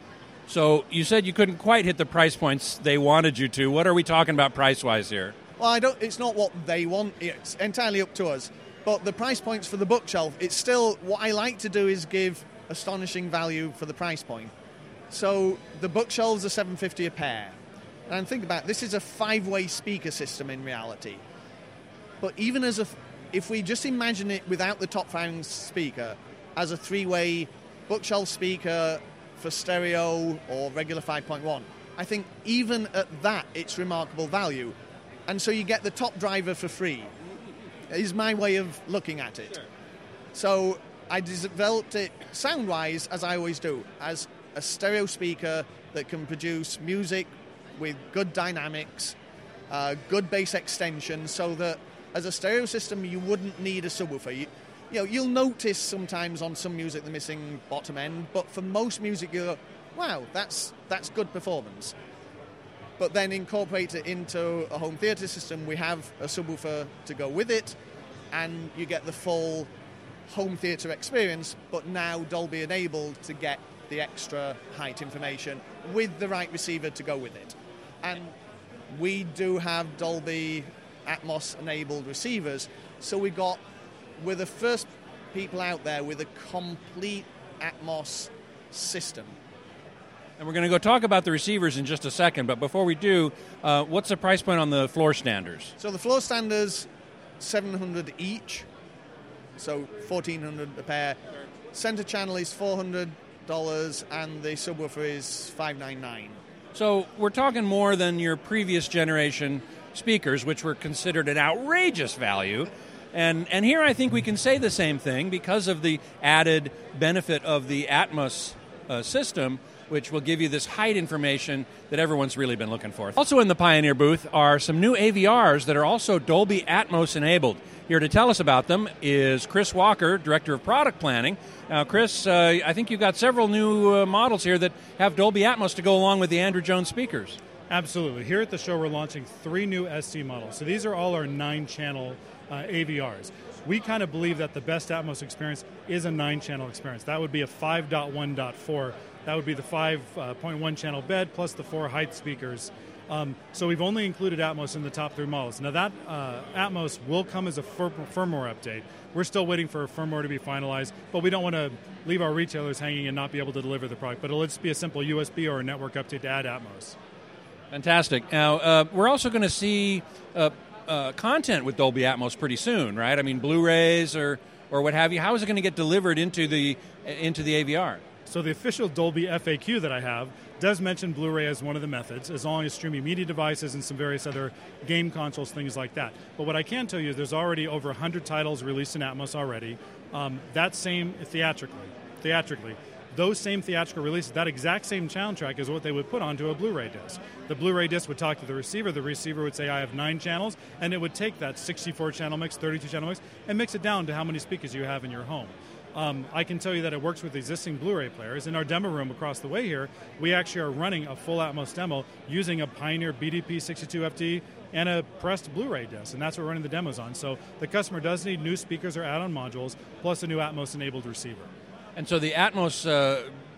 So you said you couldn't quite hit the price points they wanted you to. What are we talking about price-wise here? Well, I don't. It's not what they want. It's entirely up to us. But the price points for the bookshelf, it's still, what I like to do is give astonishing value for the price point. So the bookshelves are seven dollars and fifty cents a pair. And think about it, this is a five-way speaker system in reality. But even as a, if we just imagine it without the top-firing speaker, as a three-way bookshelf speaker for stereo or regular five point one, I think even at that, it's remarkable value. And so you get the top driver for free, is my way of looking at it. Sure. So I developed it sound-wise, as I always do, as a stereo speaker that can produce music with good dynamics, uh, good bass extension, so that as a stereo system you wouldn't need a subwoofer. You, you know, you'll notice sometimes on some music the missing bottom end, but for most music you go, wow, that's that's good performance. But then incorporate it into a home theater system, we have a subwoofer to go with it, and you get the full home theater experience, but now Dolby enabled to get the extra height information with the right receiver to go with it. And we do have Dolby Atmos enabled receivers, so we got, we're the first people out there with a complete Atmos system. And we're going to go talk about the receivers in just a second, but before we do, uh, what's the price point on the floor standers? So the floor standers, seven hundred dollars each, so fourteen hundred dollars a pair. Center channel is four hundred dollars, and the subwoofer is five hundred ninety-nine dollars. So we're talking more than your previous generation speakers, which were considered an outrageous value. And and here I think we can say the same thing because of the added benefit of the Atmos uh, system, which will give you this height information that everyone's really been looking for. Also in the Pioneer booth are some new A V Rs that are also Dolby Atmos enabled. Here to tell us about them is Chris Walker, Director of Product Planning. Now, Chris, uh, I think you've got several new uh, models here that have Dolby Atmos to go along with the Andrew Jones speakers. Absolutely. Here at the show, we're launching three new S C models. So these are all our nine-channel uh, A V Rs. We kind of believe that the best Atmos experience is a nine-channel experience. That would be a five point one point four. That would be the five point one channel bed plus the four height speakers. Um, so we've only included Atmos in the top three models. Now that uh, Atmos will come as a fir- firmware update. We're still waiting for firmware to be finalized, but we don't want to leave our retailers hanging and not be able to deliver the product. But it'll just be a simple U S B or a network update to add Atmos. Fantastic. Now, uh, we're also going to see uh, uh, content with Dolby Atmos pretty soon, right? I mean, Blu-rays or, or what have you. How is it going to get delivered into the into the A V R? So the official Dolby F A Q that I have does mention Blu-ray as one of the methods, as long as streaming media devices and some various other game consoles, things like that. But what I can tell you is there's already over one hundred titles released in Atmos already. Um, that same theatrically, theatrically, those same theatrical releases, that exact same soundtrack is what they would put onto a Blu-ray disc. The Blu-ray disc would talk to the receiver. The receiver would say, I have nine channels, and it would take that sixty-four channel mix, thirty-two channel mix, and mix it down to how many speakers you have in your home. Um, I can tell you that it works with existing Blu-ray players. In our demo room across the way here, we actually are running a full Atmos demo using a Pioneer B D P sixty-two F T and a pressed Blu-ray disc, and that's what we're running the demos on. So the customer does need new speakers or add-on modules, plus a new Atmos-enabled receiver. And so the Atmos uh,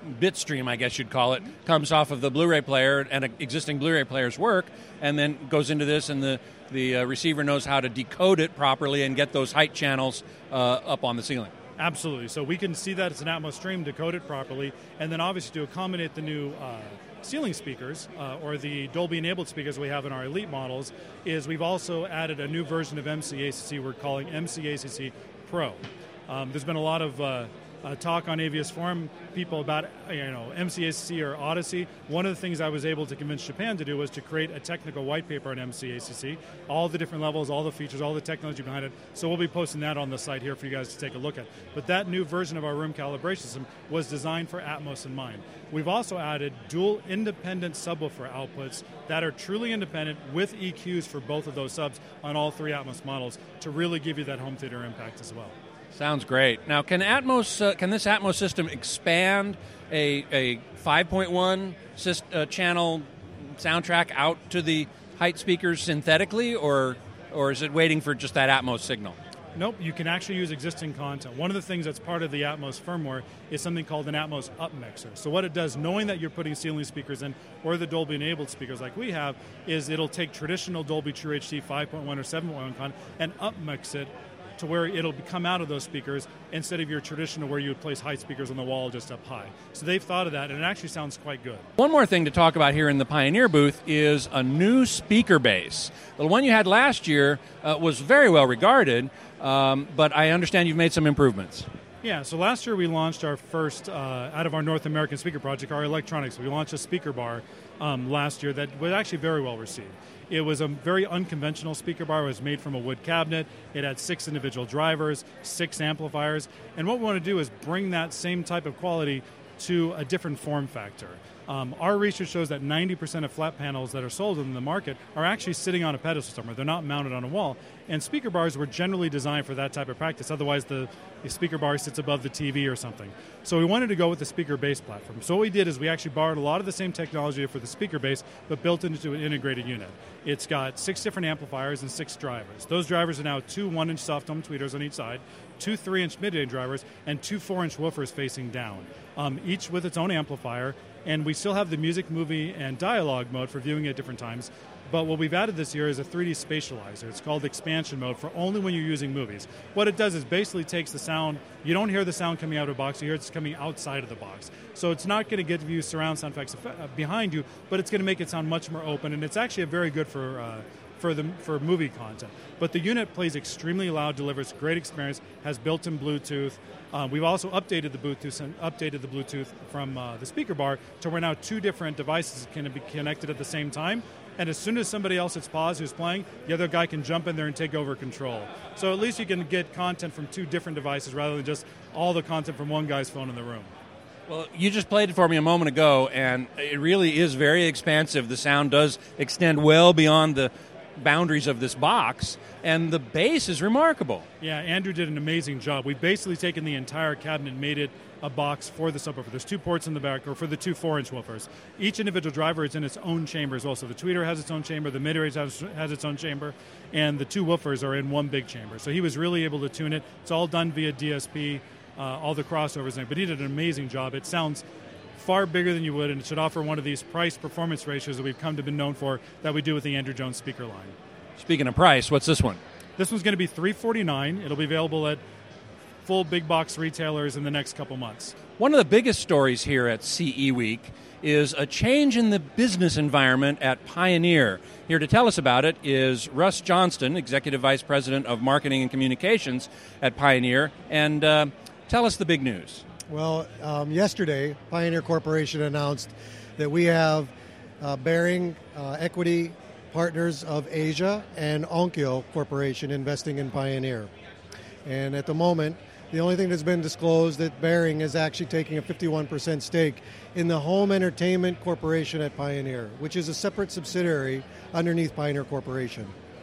bit stream, I guess you'd call it, comes off of the Blu-ray player and an existing Blu-ray player's work, and then goes into this, and the the uh, receiver knows how to decode it properly and get those height channels uh, up on the ceiling. Absolutely. So we can see that it's an Atmos stream, decode it properly, and then obviously to accommodate the new uh, ceiling speakers uh, or the Dolby-enabled speakers we have in our Elite models, is we've also added a new version of M C A C C we're calling M C A C C Pro. Um, there's been a lot of uh, uh, talk on A V S Forum, people about you know M C A C C or Odyssey. One of the things I was able to convince Japan to do was to create a technical white paper on M C A C C, all the different levels, all the features, all the technology behind it. So we'll be posting that on the site here for you guys to take a look at. But that new version of our room calibration system was designed for Atmos in mind. We've also added dual independent subwoofer outputs that are truly independent with E Qs for both of those subs on all three Atmos models to really give you that home theater impact as well. Sounds great. Now, can Atmos uh, can this Atmos system expand a a five point one syst, uh, channel soundtrack out to the height speakers synthetically, or or is it waiting for just that Atmos signal? Nope, you can actually use existing content. One of the things that's part of the Atmos firmware is something called an Atmos up mixer. So what it does, knowing that you're putting ceiling speakers in, or the Dolby-enabled speakers like we have, is it'll take traditional Dolby True H D five point one or seven point one content and up mix it to where it'll come out of those speakers instead of your traditional where you would place height speakers on the wall just up high. So they've thought of that, and it actually sounds quite good. One more thing to talk about here in the Pioneer booth is a new speaker base. The one you had last year uh, was very well regarded, um, but I understand you've made some improvements. Yeah, so last year we launched our first, uh, out of our North American speaker project, our electronics. We launched a speaker bar um, last year that was actually very well received. It was a very unconventional speaker bar. It was made from a wood cabinet. It had six individual drivers, six amplifiers. And what we want to do is bring that same type of quality to a different form factor. Um, our research shows that ninety percent of flat panels that are sold in the market are actually sitting on a pedestal somewhere. They're not mounted on a wall. And speaker bars were generally designed for that type of practice. Otherwise, the, the speaker bar sits above the T V or something. So we wanted to go with the speaker base platform. So what we did is we actually borrowed a lot of the same technology for the speaker base, but built it into an integrated unit. It's got six different amplifiers and six drivers. Those drivers are now two one-inch soft dome tweeters on each side, two three-inch mid-range drivers, and two four-inch woofers facing down, um, each with its own amplifier. And we still have the music, movie, and dialogue mode for viewing at different times. But what we've added this year is a three D spatializer. It's called expansion mode for only when you're using movies. What it does is basically takes the sound. You don't hear the sound coming out of a box. You hear it's coming outside of the box. So it's not going to give you surround sound effects behind you, but it's going to make it sound much more open. And it's actually very good for uh, for the for movie content. But the unit plays extremely loud, delivers great experience, has built-in Bluetooth. Uh, we've also updated the Bluetooth and updated the Bluetooth from uh, the speaker bar to where now two different devices can be connected at the same time. And as soon as somebody else hits pause who's playing, the other guy can jump in there and take over control. So at least you can get content from two different devices rather than just all the content from one guy's phone in the room. Well, you just played it for me a moment ago, and it really is very expansive. The sound does extend well beyond the boundaries of this box, and the bass is remarkable. Yeah, Andrew did an amazing job. We've basically taken the entire cabinet and made it a box for the subwoofer. There's two ports in the back, or for the two four-inch woofers. Each individual driver is in its own chamber as well. So the tweeter has its own chamber, the mid-range has, has its own chamber, and the two woofers are in one big chamber. So he was really able to tune it. It's all done via D S P, uh, all the crossovers, but he did an amazing job. It sounds far bigger than you would, and it should offer one of these price-performance ratios that we've come to be known for that we do with the Andrew Jones speaker line. Speaking of price, what's this one? This one's going to be three hundred forty-nine dollars. It'll be available at full big box retailers in the next couple months. One of the biggest stories here at C E Week is a change in the business environment at Pioneer. Here to tell us about it is Russ Johnston, Executive Vice President of Marketing and Communications at Pioneer. And uh, tell us the big news. Well, um, yesterday, Pioneer Corporation announced that we have uh, Behring uh, Equity Partners of Asia and Onkyo Corporation investing in Pioneer. And at the moment, the only thing that's been disclosed that Behring is actually taking a fifty-one percent stake in the Home Entertainment Corporation at Pioneer, which is a separate subsidiary underneath Pioneer Corporation.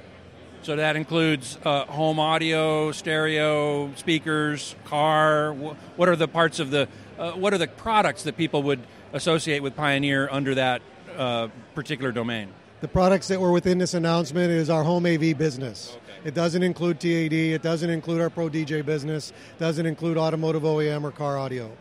So that includes uh, home audio, stereo, speakers, car. What are the parts of the, uh, what are the products that people would associate with Pioneer under that uh, particular domain? The products that were within this announcement is our home A V business. Okay. It doesn't include T A D. It doesn't include our Pro D J business. It doesn't include automotive O E M or car audio.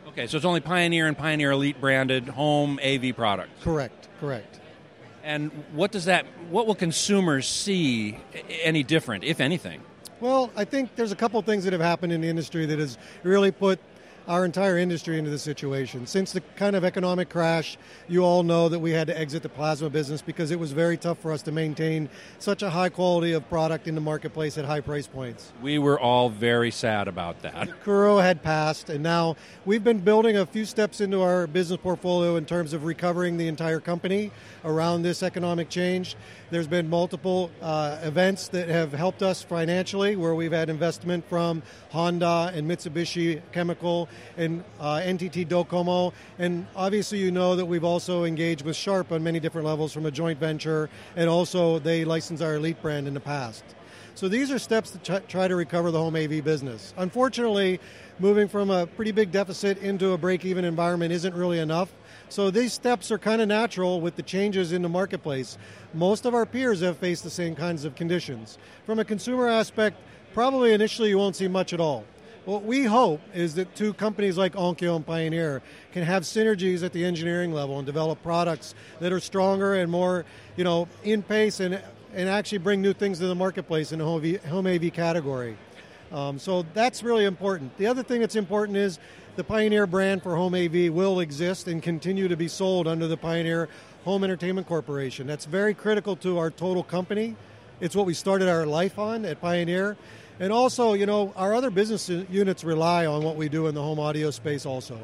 Okay, so it's only Pioneer and Pioneer Elite branded home A V products. Correct, correct. And what does that? What will consumers see any different, if anything? Well, I think there's a couple of things that have happened in the industry that has really put our entire industry into this situation. Since the kind of economic crash, you all know that we had to exit the plasma business because it was very tough for us to maintain such a high quality of product in the marketplace at high price points. We were all very sad about that. Kuro had passed, and now we've been building a few steps into our business portfolio in terms of recovering the entire company around this economic change. There's been multiple uh, events that have helped us financially, where we've had investment from Honda and Mitsubishi Chemical and uh, N T T Docomo. And obviously you know that we've also engaged with Sharp on many different levels from a joint venture, and also they licensed our Elite brand in the past. So these are steps to try, try to recover the home A V business. Unfortunately, moving from a pretty big deficit into a break-even environment isn't really enough. So these steps are kind of natural with the changes in the marketplace. Most of our peers have faced the same kinds of conditions. From a consumer aspect, probably initially you won't see much at all. What we hope is that two companies like Onkyo and Pioneer can have synergies at the engineering level and develop products that are stronger and more, you know, in pace and and actually bring new things to the marketplace in the home, home A V category. Um, so that's really important. The other thing that's important is the Pioneer brand for home A V will exist and continue to be sold under the Pioneer Home Entertainment Corporation. That's very critical to our total company. It's what we started our life on at Pioneer. And also, you know, our other business units rely on what we do in the home audio space also.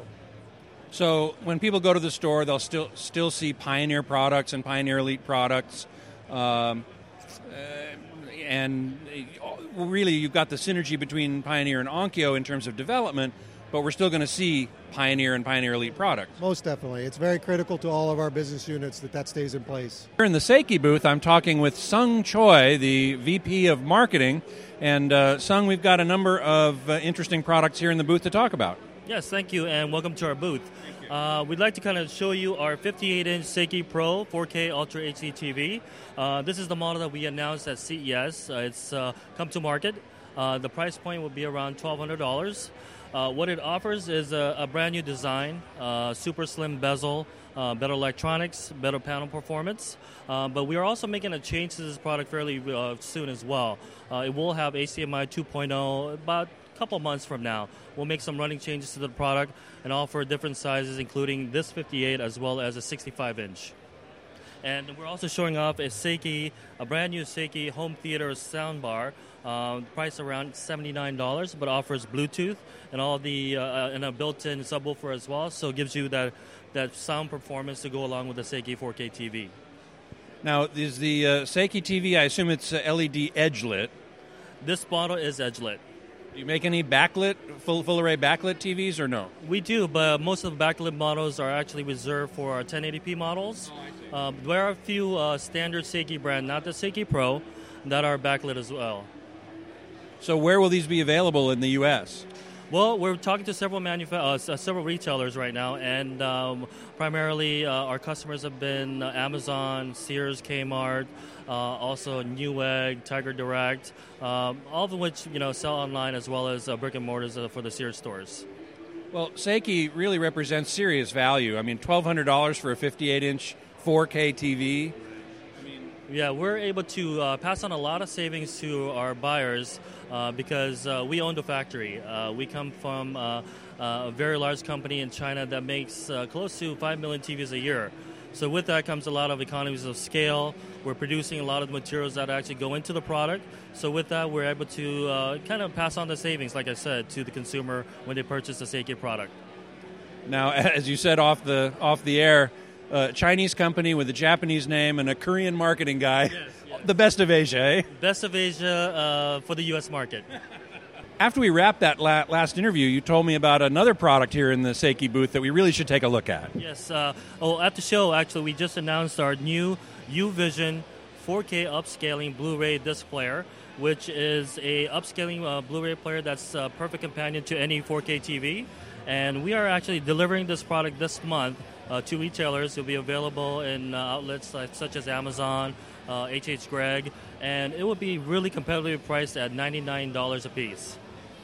So when people go to the store, they'll still still see Pioneer products and Pioneer Elite products. Um, uh, and uh, really, you've got the synergy between Pioneer and Onkyo in terms of development, but we're still going to see Pioneer and Pioneer Elite products. Most definitely. It's very critical to all of our business units that that stays in place. Here in the Seiki booth, I'm talking with Sung Choi, the V P of Marketing. And uh, Sung, we've got a number of uh, interesting products here in the booth to talk about. Yes, thank you, and welcome to our booth. Uh, we'd like to kind of show you our fifty-eight inch Seiki Pro four K Ultra H D T V. Uh, this is the model that we announced at C E S. Uh, it's uh, come to market. Uh, the price point will be around twelve hundred dollars. Uh, what it offers is a, a brand new design, uh, super slim bezel, uh, better electronics, better panel performance. Uh, but we are also making a change to this product fairly uh, soon as well. Uh, it will have H D M I two point oh about a couple months from now. We'll make some running changes to the product and offer different sizes, including this fifty-eight as well as a sixty-five inch. And we're also showing off a Seiki, a brand new Seiki home theater soundbar, uh, priced around seventy-nine dollars, but offers Bluetooth and all the uh, and a built-in subwoofer as well. So it gives you that that sound performance to go along with the Seiki four K T V. Now, is the uh, Seiki T V? I assume it's uh, L E D edge lit. This model is edge lit. Do you make any backlit, full full array backlit T Vs or no? We do, but most of the backlit models are actually reserved for our ten eighty p models. Oh, uh, there are a few uh, standard Seiki brand, not the Seiki Pro, that are backlit as well. So where will these be available in the U S? Well, we're talking to several manufa- uh, several retailers right now, and um, primarily uh, our customers have been uh, Amazon, Sears, Kmart, uh, also Newegg, Tiger Direct, um, all of which you know sell online as well as uh, brick and mortars uh, for the Sears stores. Well, Seiki really represents serious value. I mean, twelve hundred dollars for a fifty-eight inch four K T V. Yeah, we're able to uh, pass on a lot of savings to our buyers uh, because uh, we own the factory. Uh, we come from uh, uh, a very large company in China that makes uh, close to five million T Vs a year. So with that comes a lot of economies of scale. We're producing a lot of the materials that actually go into the product. So with that, we're able to uh, kind of pass on the savings, like I said, to the consumer when they purchase the Seiki product. Now, as you said off the off the air, a Chinese company with a Japanese name and a Korean marketing guy. Yes, yes. The best of Asia, eh? Best of Asia uh, for the U S market. After we wrapped that la- last interview, you told me about another product here in the Seiki booth that we really should take a look at. Yes. Uh, oh, at the show, actually, we just announced our new U-Vision four K upscaling Blu-ray disc player, which is a upscaling uh, Blu-ray player that's a perfect companion to any four K T V. And we are actually delivering this product this month Uh, to retailers. It will be available in uh, outlets like, such as Amazon, uh, H H Gregg, and it will be really competitively priced at ninety-nine dollars a piece.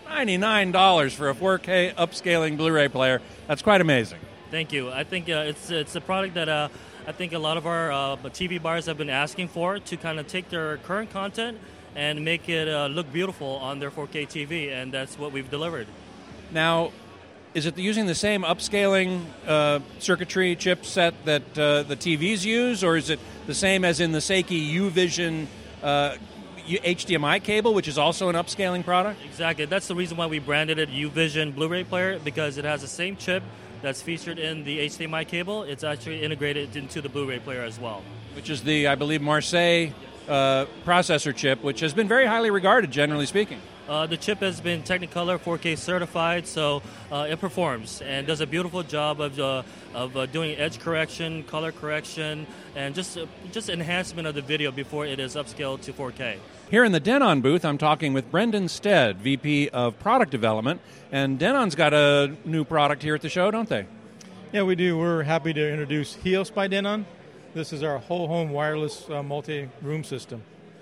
ninety-nine dollars for a four K upscaling Blu-ray player. That's quite amazing. Thank you. I think uh, it's it's a product that uh, I think a lot of our uh, T V buyers have been asking for, to kind of take their current content and make it uh, look beautiful on their four K T V, and that's what we've delivered. Now, is it using the same upscaling uh, circuitry chipset that uh, the T Vs use, or is it the same as in the Seiki UVision uh, H D M I cable, which is also an upscaling product? Exactly. That's the reason why we branded it UVision Blu-ray player, because it has the same chip that's featured in the H D M I cable. It's actually integrated into the Blu-ray player as well. Which is the, I believe, Marseille uh, processor chip, which has been very highly regarded, generally speaking. Uh, the chip has been Technicolor four K certified, so uh, it performs and does a beautiful job of uh, of uh, doing edge correction, color correction, and just uh, just enhancement of the video before it is upscaled to four K. Here in the Denon booth, I'm talking with Brendan Stead, V P of Product Development, and Denon's got a new product here at the show, don't they? Yeah, we do. We're happy to introduce Helios by Denon. This is our whole home wireless uh, multi-room system.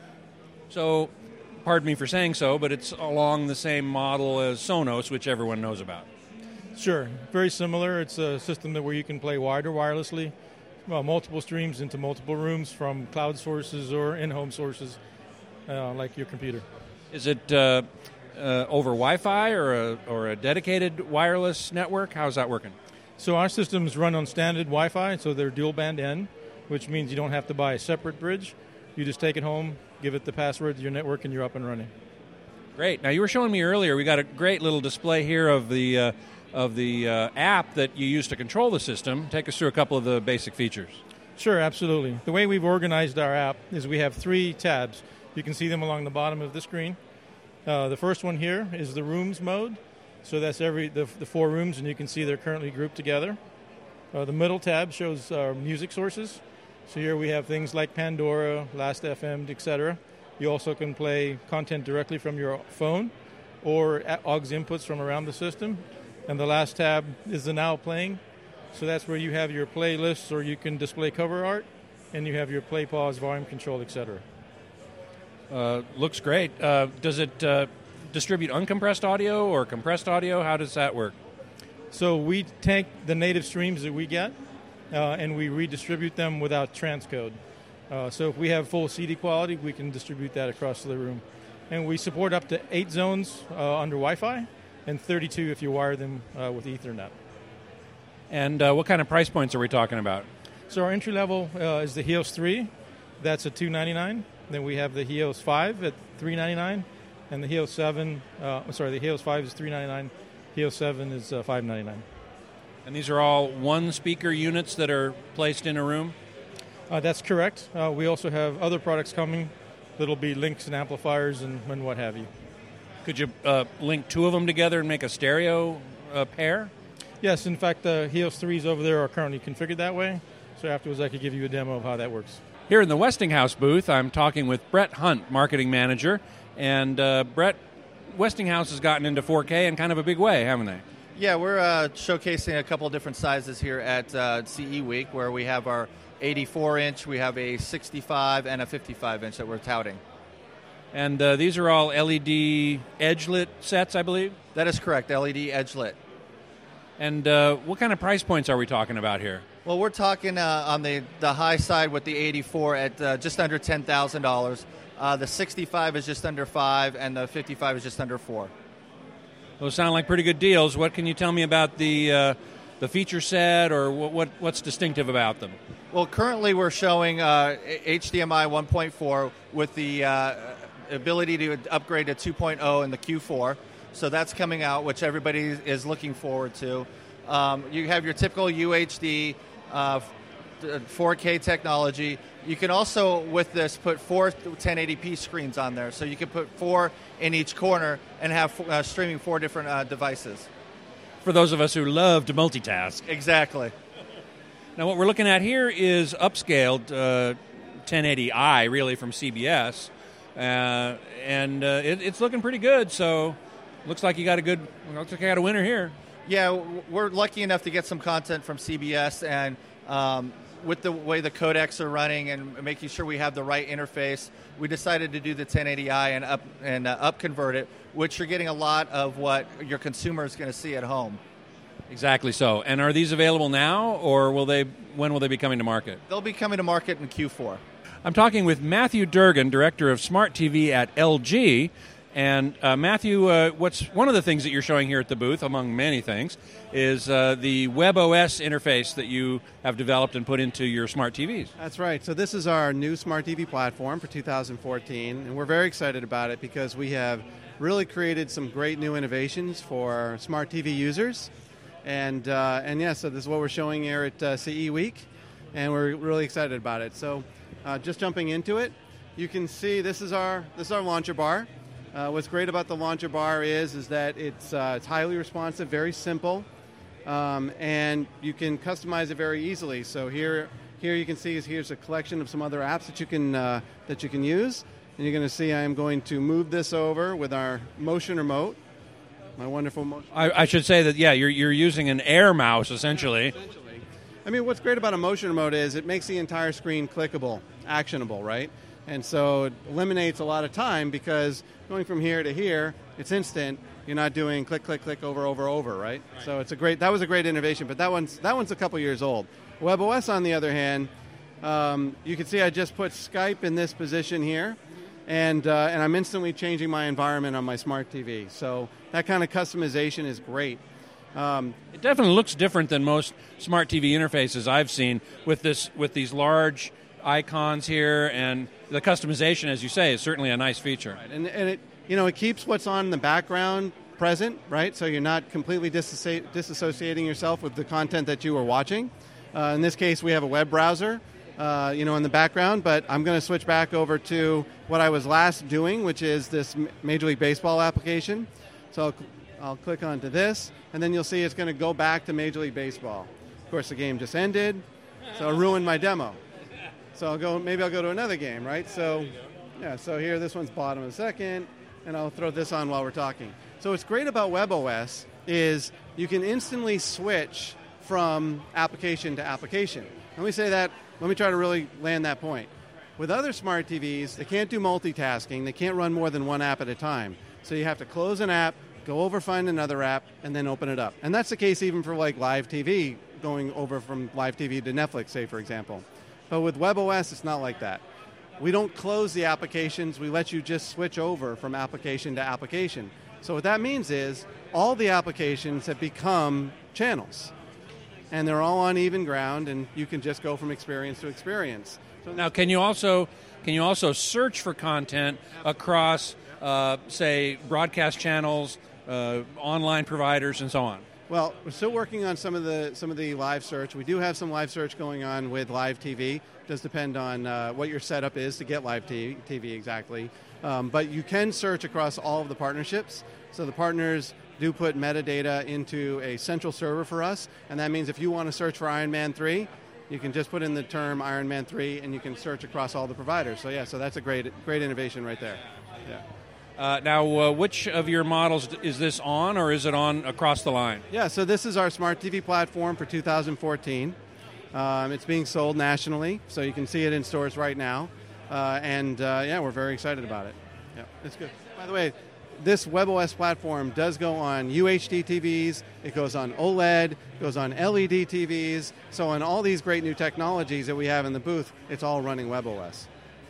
So, pardon me for saying so, but it's along the same model as Sonos, which everyone knows about. Sure. Very similar. It's a system that where you can play wired or wirelessly, well, multiple streams into multiple rooms from cloud sources or in-home sources, uh, like your computer. Is it uh, uh, over Wi-Fi or a, or a dedicated wireless network? How's that working? So our systems run on standard Wi-Fi, so they're dual band N, which means you don't have to buy a separate bridge. You just take it home, give it the password to your network, and you're up and running. Great. Now, you were showing me earlier, we got a great little display here of the uh, of the uh, app that you use to control the system. Take us through a couple of the basic features. Sure, absolutely. The way we've organized our app is we have three tabs. You can see them along the bottom of the screen. Uh, the first one here is the rooms mode. So that's every the, the four rooms, and you can see they're currently grouped together. Uh, the middle tab shows our music sources. So here we have things like Pandora, Last F M, et cetera. You also can play content directly from your phone or aux inputs from around the system. And the last tab is the Now Playing. So that's where you have your playlists, or you can display cover art, and you have your play, pause, volume control, et cetera. Uh, looks great. Uh, does it uh, distribute uncompressed audio or compressed audio? How does that work? So we take the native streams that we get, uh, and we redistribute them without transcode. Uh, so if we have full C D quality, we can distribute that across the room. And we support up to eight zones uh, under Wi-Fi, and thirty-two if you wire them uh, with Ethernet. And uh, what kind of price points are we talking about? So our entry level uh, is the Helios three. That's at two hundred ninety-nine dollars. Then we have the Helios five at three hundred ninety-nine dollars. And the Helios seven, uh, sorry, the Helios five is three hundred ninety-nine dollars. Helios seven is uh, five hundred ninety-nine dollars. And these are all one-speaker units that are placed in a room? Uh, that's correct. Uh, we also have other products coming that'll be links and amplifiers and, and what have you. Could you uh, link two of them together and make a stereo uh, pair? Yes, in fact, the Helios threes over there are currently configured that way. So afterwards, I could give you a demo of how that works. Here in the Westinghouse booth, I'm talking with Brett Hunt, marketing manager. And uh, Brett, Westinghouse has gotten into four K in kind of a big way, haven't they? Yeah, we're uh, showcasing a couple of different sizes here at uh, C E Week, where we have our eighty-four inch, we have a sixty-five, and a fifty-five inch that we're touting. And uh, these are all L E D edge-lit sets, I believe? That is correct, L E D edge-lit. And uh, what kind of price points are we talking about here? Well, we're talking uh, on the, the high side with the eighty-four at uh, just under ten thousand dollars. Uh, the sixty-five is just under five, and the fifty-five is just under four. Those sound like pretty good deals. What can you tell me about the uh, the feature set, or what, what what's distinctive about them? Well, currently we're showing uh, H D M I one point four with the uh, ability to upgrade to two point oh in the Q four. So that's coming out, which everybody is looking forward to. Um, you have your typical U H D uh, four K technology. You can also, with this, put four ten eighty p screens on there. So you can put four in each corner and have uh, streaming four different uh, devices. For those of us who love to multitask. Exactly. Now, what we're looking at here is upscaled uh, ten eighty i, really, from C B S. Uh, and uh, it, it's looking pretty good, so looks like you got a good, looks like you got a winner here. Yeah, we're lucky enough to get some content from C B S, and um, with the way the codecs are running and making sure we have the right interface, we decided to do the ten eighty i and up and uh, up convert it, which you're getting a lot of what your consumer is going to see at home. Exactly so. And are these available now, or will they? When will they be coming to market? They'll be coming to market in Q four. I'm talking with Matthew Durgan, Director of Smart T V at L G. And uh, Matthew, uh, what's one of the things that you're showing here at the booth, among many things, is uh, the WebOS interface that you have developed and put into your smart T Vs. That's right. So this is our new smart T V platform for two thousand fourteen, and we're very excited about it because we have really created some great new innovations for smart T V users. And uh, and yeah, so this is what we're showing here at uh, C E Week, and we're really excited about it. So uh, just jumping into it, you can see this is our this is our launcher bar. Uh, what's great about the launcher bar is is that it's uh, it's highly responsive, very simple, um, and you can customize it very easily. So here here you can see is here's a collection of some other apps that you can uh, that you can use, and you're going to see I am going to move this over with our motion remote. My wonderful motion. I, I should say that yeah, you're you're using an air mouse essentially. Yeah, essentially. I mean, what's great about a motion remote is it makes the entire screen clickable, actionable, right? And so it eliminates a lot of time because going from here to here, it's instant. You're not doing click, click, click over, over, over, right? right? So it's a great. That was a great innovation, but that one's that one's a couple years old. WebOS, on the other hand, um, you can see I just put Skype in this position here, and uh, and I'm instantly changing my environment on my smart T V. So that kind of customization is great. Um, it definitely looks different than most smart T V interfaces I've seen with this with these large icons here, and the customization, as you say, is certainly a nice feature. Right. And, and it, you know, it keeps what's on in the background present, right? So you're not completely disassoci- disassociating yourself with the content that you were watching. Uh, in this case, we have a web browser, uh, you know, in the background. But I'm going to switch back over to what I was last doing, which is this Major League Baseball application. So I'll, I'll click onto this, and then you'll see it's going to go back to Major League Baseball. Of course, the game just ended, so I ruined my demo. So I'll go. Maybe I'll go to another game, right? So, yeah. So here, this one's bottom of the second, and I'll throw this on while we're talking. So what's great about WebOS is you can instantly switch from application to application. Let me say that. Let me try to really land that point. With other smart T Vs, they can't do multitasking. They can't run more than one app at a time. So you have to close an app, go over, find another app, and then open it up. And that's the case even for like live T V, going over from live T V to Netflix, say for example. But with WebOS, it's not like that. We don't close the applications. We let you just switch over from application to application. So what that means is all the applications have become channels. And they're all on even ground, and you can just go from experience to experience. So now, can you also can you also search for content across, uh, say, broadcast channels, uh, online providers, and so on? Well, we're still working on some of the some of the live search. We do have some live search going on with live T V. It does depend on uh, what your setup is to get live T V exactly. Um, but you can search across all of the partnerships. So the partners do put metadata into a central server for us, and that means if you want to search for Iron Man three, you can just put in the term Iron Man three, and you can search across all the providers. So yeah, so that's a great great innovation right there. Yeah. Uh, now, uh, which of your models is this on, or is it on across the line? Yeah, so this is our smart T V platform for two thousand fourteen. Um, it's being sold nationally, so you can see it in stores right now. Uh, and, uh, yeah, we're very excited about it. Yeah, it's good. By the way, this WebOS platform does go on U H D T Vs, it goes on OLED, it goes on L E D T Vs. So on all these great new technologies that we have in the booth, it's all running WebOS.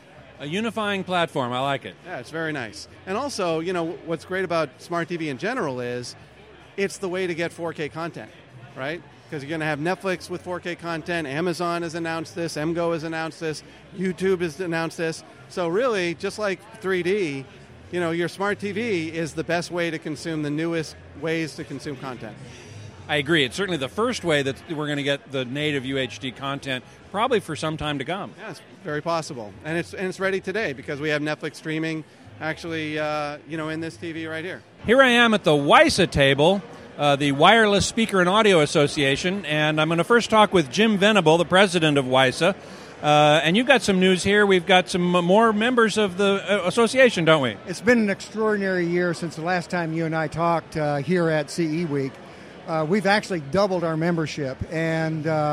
A unifying platform. I like it. Yeah, it's very nice. And also, you know, what's great about smart T V in general is it's the way to get four K content, right? Because you're going to have Netflix with four K content, Amazon has announced this, M Go has announced this, YouTube has announced this. So really, just like three D, you know, your smart T V is the best way to consume the newest ways to consume content. I agree. It's certainly the first way that we're going to get the native U H D content, probably for some time to come. Yeah, it's very possible. And it's and it's ready today because we have Netflix streaming actually, uh, you know, in this T V right here. Here I am at the WiSA table, uh, the Wireless Speaker and Audio Association, and I'm going to first talk with Jim Venable, the president of WiSA. Uh, and you've got some news here. We've got some more members of the association, don't we? It's been an extraordinary year since the last time you and I talked uh, here at C E Week. Uh, we've actually doubled our membership, and uh,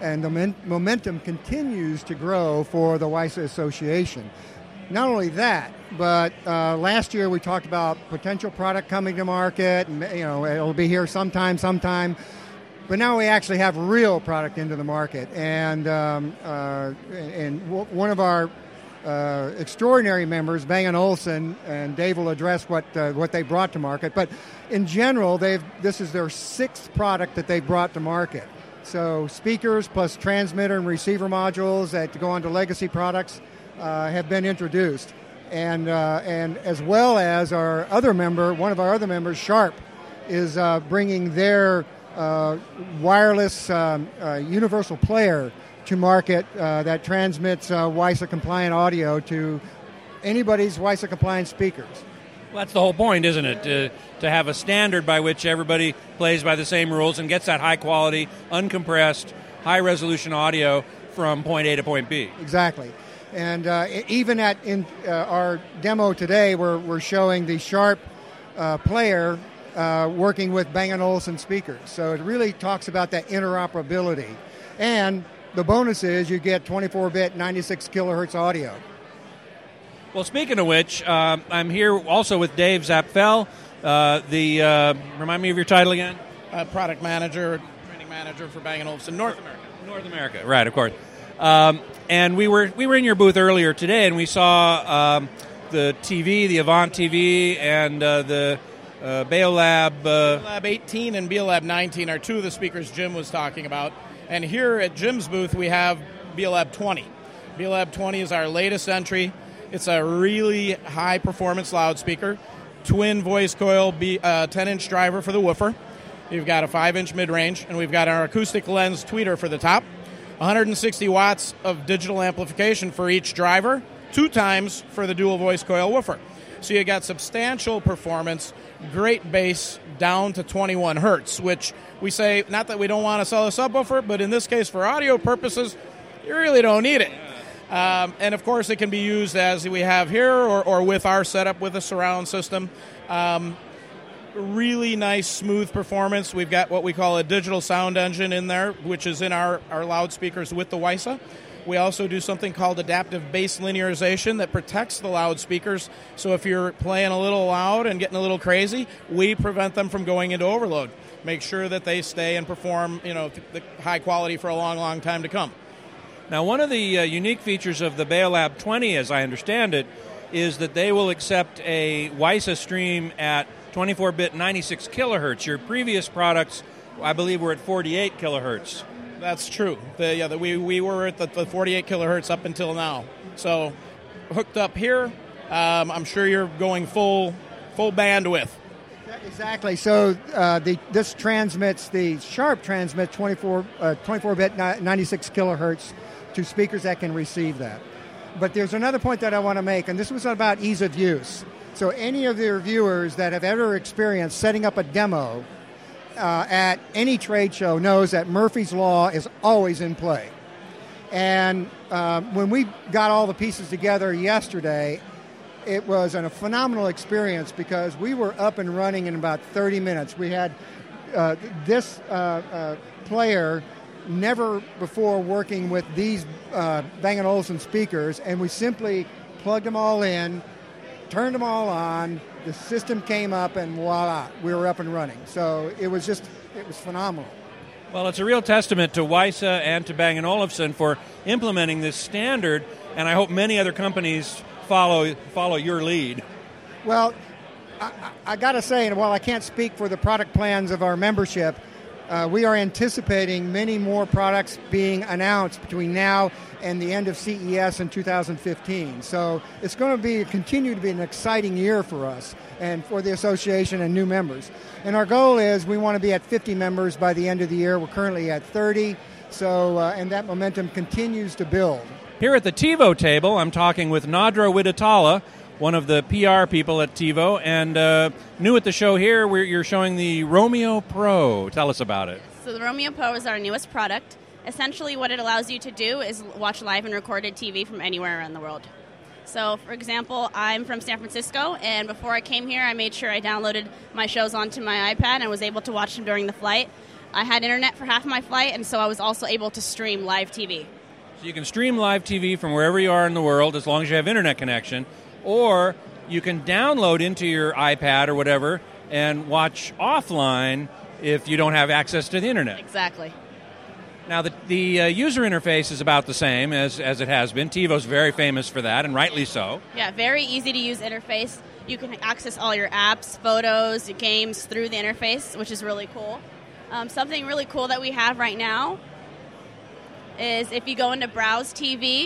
and the men- momentum continues to grow for the WiSA Association. Not only that, but uh, last year we talked about potential product coming to market, and you know it'll be here sometime, sometime. But now we actually have real product into the market, and um, uh, and w- one of our uh, extraordinary members, Bang and Olufsen, and Dave will address what uh, what they brought to market. But in general, they've this is their sixth product that they've brought to market. So speakers plus transmitter and receiver modules that go onto legacy products uh, have been introduced, and uh, and as well as our other member, one of our other members, Sharp, is uh, bringing their uh, wireless um, uh, universal player to market uh, that transmits uh, WiSA compliant audio to anybody's WiSA compliant speakers. Well, that's the whole point, isn't it? To, to have a standard by which everybody plays by the same rules and gets that high quality, uncompressed, high resolution audio from point A to point B. Exactly. And uh, even at in uh, our demo today, we're, we're showing the Sharp uh, player uh, working with Bang and Olufsen speakers. So it really talks about that interoperability. And the bonus is you get twenty-four bit, ninety-six kilohertz audio. Well, speaking of which, uh, I'm here also with Dave Zapfel. Uh, the uh, remind me of your title again. Uh, product manager, training manager for Bang and Olufsen North America. North America, right? Of course. Um, and we were we were in your booth earlier today, and we saw um, the T V, the Avant T V, and uh, the uh, Beolab. Uh, Beolab eighteen and Beolab nineteen are two of the speakers Jim was talking about. And here at Jim's booth, we have Beolab twenty. Beolab twenty is our latest entry. It's a really high-performance loudspeaker, twin voice coil, B, uh, ten-inch driver for the woofer. You've got a five-inch mid-range, and we've got our acoustic lens tweeter for the top. one hundred sixty watts of digital amplification for each driver, two times for the dual voice coil woofer. So you got substantial performance, great bass down to twenty-one hertz, which we say, not that we don't want to sell a subwoofer, but in this case for audio purposes, you really don't need it. Um, and, of course, it can be used as we have here or, or with our setup with a surround system. Um, really nice, smooth performance. We've got what we call a digital sound engine in there, which is in our, our loudspeakers with the WiSA. We also do something called adaptive bass linearization that protects the loudspeakers. So if you're playing a little loud and getting a little crazy, we prevent them from going into overload. Make sure that they stay and perform, you know, the high quality for a long, long time to come. Now, one of the uh, unique features of the Beolab twenty, as I understand it, is that they will accept a WiSA stream at twenty-four bit, ninety-six kilohertz. Your previous products, I believe, were at forty-eight kilohertz. That's true. The, yeah, the, we, we were at the, the forty-eight kilohertz up until now. So, hooked up here, um, I'm sure you're going full full bandwidth. Exactly. So uh, the this transmits, the Sharp transmits twenty-four bit, ninety-six kilohertz to speakers that can receive that. But there's another point that I want to make, and this was about ease of use. So any of the reviewers that have ever experienced setting up a demo uh, at any trade show knows that Murphy's Law is always in play. And uh, when we got all the pieces together yesterday, it was a phenomenal experience because we were up and running in about thirty minutes. We had uh, this uh, uh, player never before working with these uh, Bang and Olufsen speakers, and we simply plugged them all in, turned them all on, the system came up, and voila, we were up and running. So it was just, it was phenomenal. Well, it's a real testament to WiSA and to Bang and Olufsen for implementing this standard, and I hope many other companies follow follow your lead. Well, I, I got to say, and while I can't speak for the product plans of our membership, uh, we are anticipating many more products being announced between now and the end of C E S in two thousand fifteen. So it's going to be continue to be an exciting year for us and for the association and new members. And our goal is we want to be at fifty members by the end of the year. We're currently at thirty, so uh, and that momentum continues to build. Here at the TiVo table, I'm talking with Nadra Widatala, one of the P R people at TiVo, and uh, new at the show here, we're, you're showing the Romeo Pro. Tell us about it. So the Romeo Pro is our newest product. Essentially what it allows you to do is watch live and recorded T V from anywhere around the world. So, for example, I'm from San Francisco, and before I came here, I made sure I downloaded my shows onto my iPad and was able to watch them during the flight. I had internet for half of my flight, and so I was also able to stream live T V. So you can stream live T V from wherever you are in the world as long as you have internet connection, or you can download into your iPad or whatever and watch offline if you don't have access to the internet. Exactly. Now, the, the uh, user interface is about the same as, as it has been. TiVo's very famous for that, and rightly so. Yeah, very easy to use interface. You can access all your apps, photos, games through the interface, which is really cool. Um, something really cool that we have right now is if you go into Browse T V,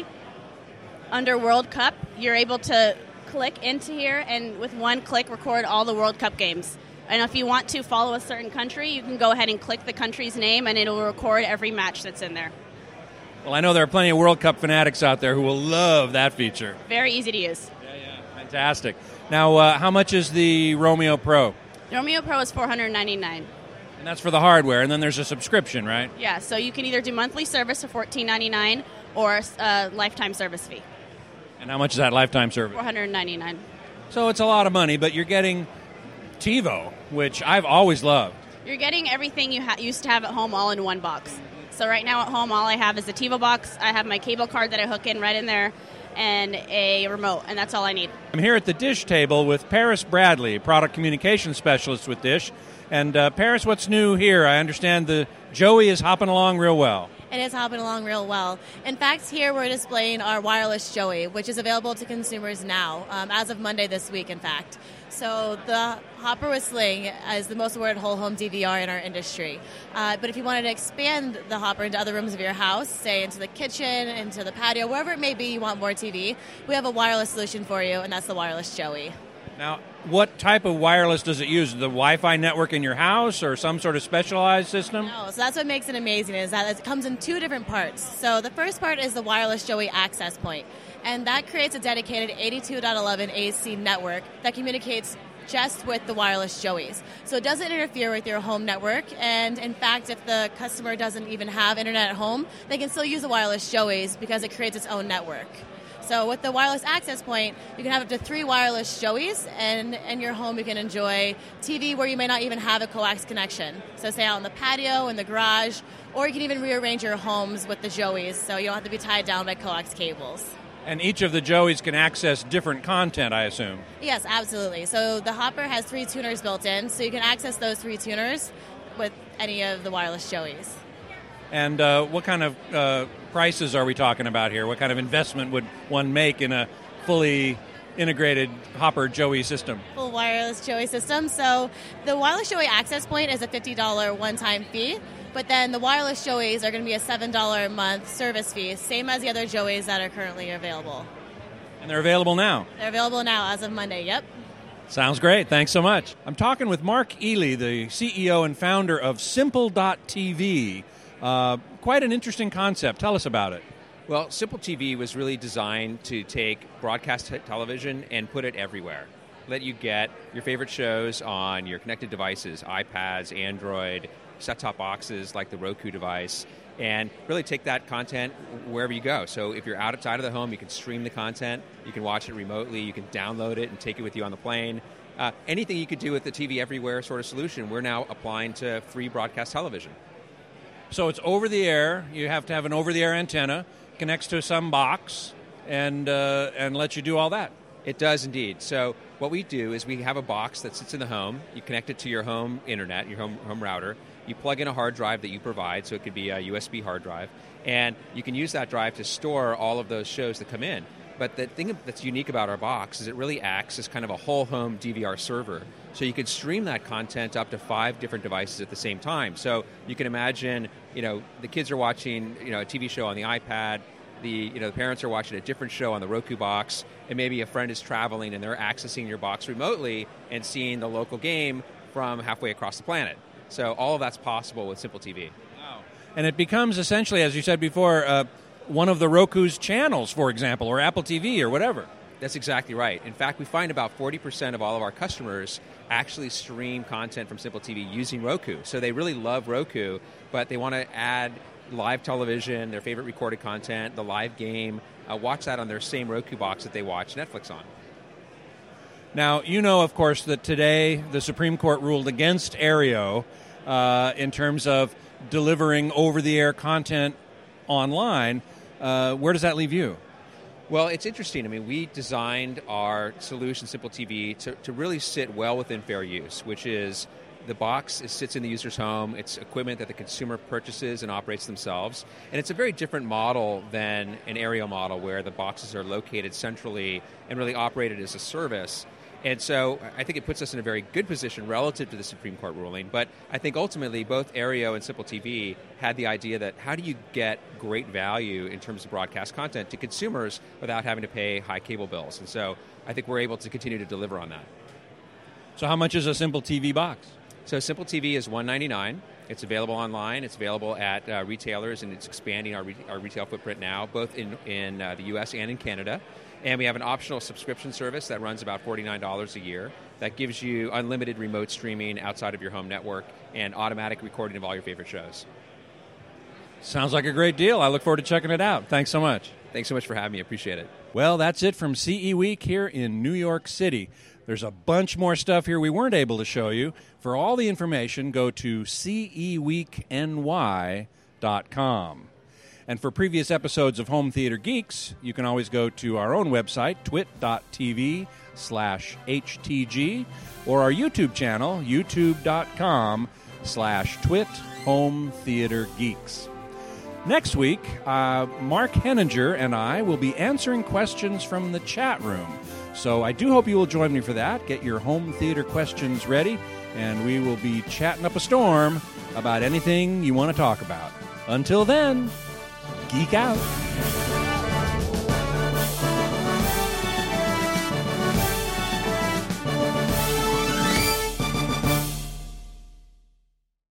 under World Cup, you're able to click into here and with one click record all the World Cup games. And if you want to follow a certain country, you can go ahead and click the country's name, and it'll record every match that's in there. Well, I know there are plenty of World Cup fanatics out there who will love that feature. Very easy to use. Yeah, yeah, fantastic. Now, uh, how much is the Romeo Pro? The Romeo Pro is four hundred ninety-nine dollars. And that's for the hardware, and then there's a subscription, right? Yeah, so you can either do monthly service for fourteen ninety-nine or a lifetime service fee. And how much is that lifetime service? four hundred ninety-nine dollars. So it's a lot of money, but you're getting TiVo, which I've always loved. You're getting everything you ha- used to have at home all in one box. So right now at home, all I have is a TiVo box. I have my cable card that I hook in right in there and a remote, and that's all I need. I'm here at the Dish table with Paris Bradley, product communication specialist with Dish. And uh, Paris, what's new here? I understand the Joey is hopping along real well. It is hopping along real well. In fact, here we're displaying our wireless Joey, which is available to consumers now, um, as of Monday this week, in fact. So the Hopper with Sling is the most awarded whole home D V R in our industry. Uh, but if you wanted to expand the Hopper into other rooms of your house, say into the kitchen, into the patio, wherever it may be you want more T V, we have a wireless solution for you, and that's the wireless Joey. Now, what type of wireless does it use? The Wi-Fi network in your house or some sort of specialized system? No, so that's what makes it amazing is that it comes in two different parts. So the first part is the wireless Joey access point, and that creates a dedicated eighty-two dot eleven A C network that communicates just with the wireless Joeys. So it doesn't interfere with your home network, and in fact, if the customer doesn't even have internet at home, they can still use the wireless Joeys because it creates its own network. So with the wireless access point, you can have up to three wireless Joeys, and in your home you can enjoy T V where you may not even have a coax connection. So say out in the patio, in the garage, or you can even rearrange your homes with the Joeys so you don't have to be tied down by coax cables. And each of the Joeys can access different content, I assume. Yes, absolutely. So the Hopper has three tuners built in, so you can access those three tuners with any of the wireless Joeys. And uh, what kind of uh, prices are we talking about here? What kind of investment would one make in a fully integrated Hopper Joey system? Full wireless Joey system. So the wireless Joey access point is a fifty dollars one-time fee, but then the wireless Joeys are going to be a seven dollars a month service fee, same as the other Joeys that are currently available. And they're available now? They're available now as of Monday, yep. Sounds great. Thanks so much. I'm talking with Mark Ely, the C E O and founder of Simple dot T V. Uh, quite an interesting concept. Tell us about it. Well, Simple T V was really designed to take broadcast t- television and put it everywhere. Let you get your favorite shows on your connected devices, iPads, Android, set-top boxes like the Roku device, and really take that content wherever you go. So if you're outside of the home, you can stream the content, you can watch it remotely, you can download it and take it with you on the plane. Uh, anything you could do with the T V everywhere sort of solution, we're now applying to free broadcast television. So it's over the air. You have to have an over-the-air antenna, connects to some box, and uh, and lets you do all that. It does indeed. So what we do is we have a box that sits in the home. You connect it to your home internet, your home home router. You plug in a hard drive that you provide, so it could be a U S B hard drive, and you can use that drive to store all of those shows that come in. But the thing that's unique about our box is it really acts as kind of a whole home D V R server. So you could stream that content up to five different devices at the same time. So you can imagine, you know, the kids are watching, you know, a T V show on the iPad. The, you know, the parents are watching a different show on the Roku box, and maybe a friend is traveling and they're accessing your box remotely and seeing the local game from halfway across the planet. So all of that's possible with Simple T V. Wow. And it becomes essentially, as you said before, uh, one of the Roku's channels, for example, or Apple T V or whatever. That's exactly right. In fact, we find about forty percent of all of our customers actually stream content from Simple T V using Roku. So they really love Roku, but they want to add live television, their favorite recorded content, the live game, uh, watch that on their same Roku box that they watch Netflix on. Now, you know, of course, that today the Supreme Court ruled against Aereo, uh, in terms of delivering over-the-air content online. Uh, where does that leave you? Well, it's interesting. I mean, we designed our solution, Simple T V, to, to really sit well within fair use, which is the box is, sits in the user's home. It's equipment that the consumer purchases and operates themselves. And it's a very different model than an Aereo model where the boxes are located centrally and really operated as a service. And so I think it puts us in a very good position relative to the Supreme Court ruling. But I think ultimately both Aereo and Simple T V had the idea that how do you get great value in terms of broadcast content to consumers without having to pay high cable bills. And so I think we're able to continue to deliver on that. So how much is a Simple T V box? So Simple T V is one hundred ninety-nine dollars. It's available online. It's available at uh, retailers, and it's expanding our, re- our retail footprint now, both in, in uh, the U S and in Canada. And we have an optional subscription service that runs about forty-nine dollars a year that gives you unlimited remote streaming outside of your home network and automatic recording of all your favorite shows. Sounds like a great deal. I look forward to checking it out. Thanks so much. Thanks so much for having me. Appreciate it. Well, that's it from C E Week here in New York City. There's a bunch more stuff here we weren't able to show you. For all the information, go to C E week N Y dot com. And for previous episodes of Home Theater Geeks, you can always go to our own website, twit.tv slash HTG, or our YouTube channel, youtube.com slash twit Home Theater Geeks. Next week, uh, Mark Henninger and I will be answering questions from the chat room. So I do hope you will join me for that. Get your home theater questions ready, and we will be chatting up a storm about anything you want to talk about. Until then, geek out.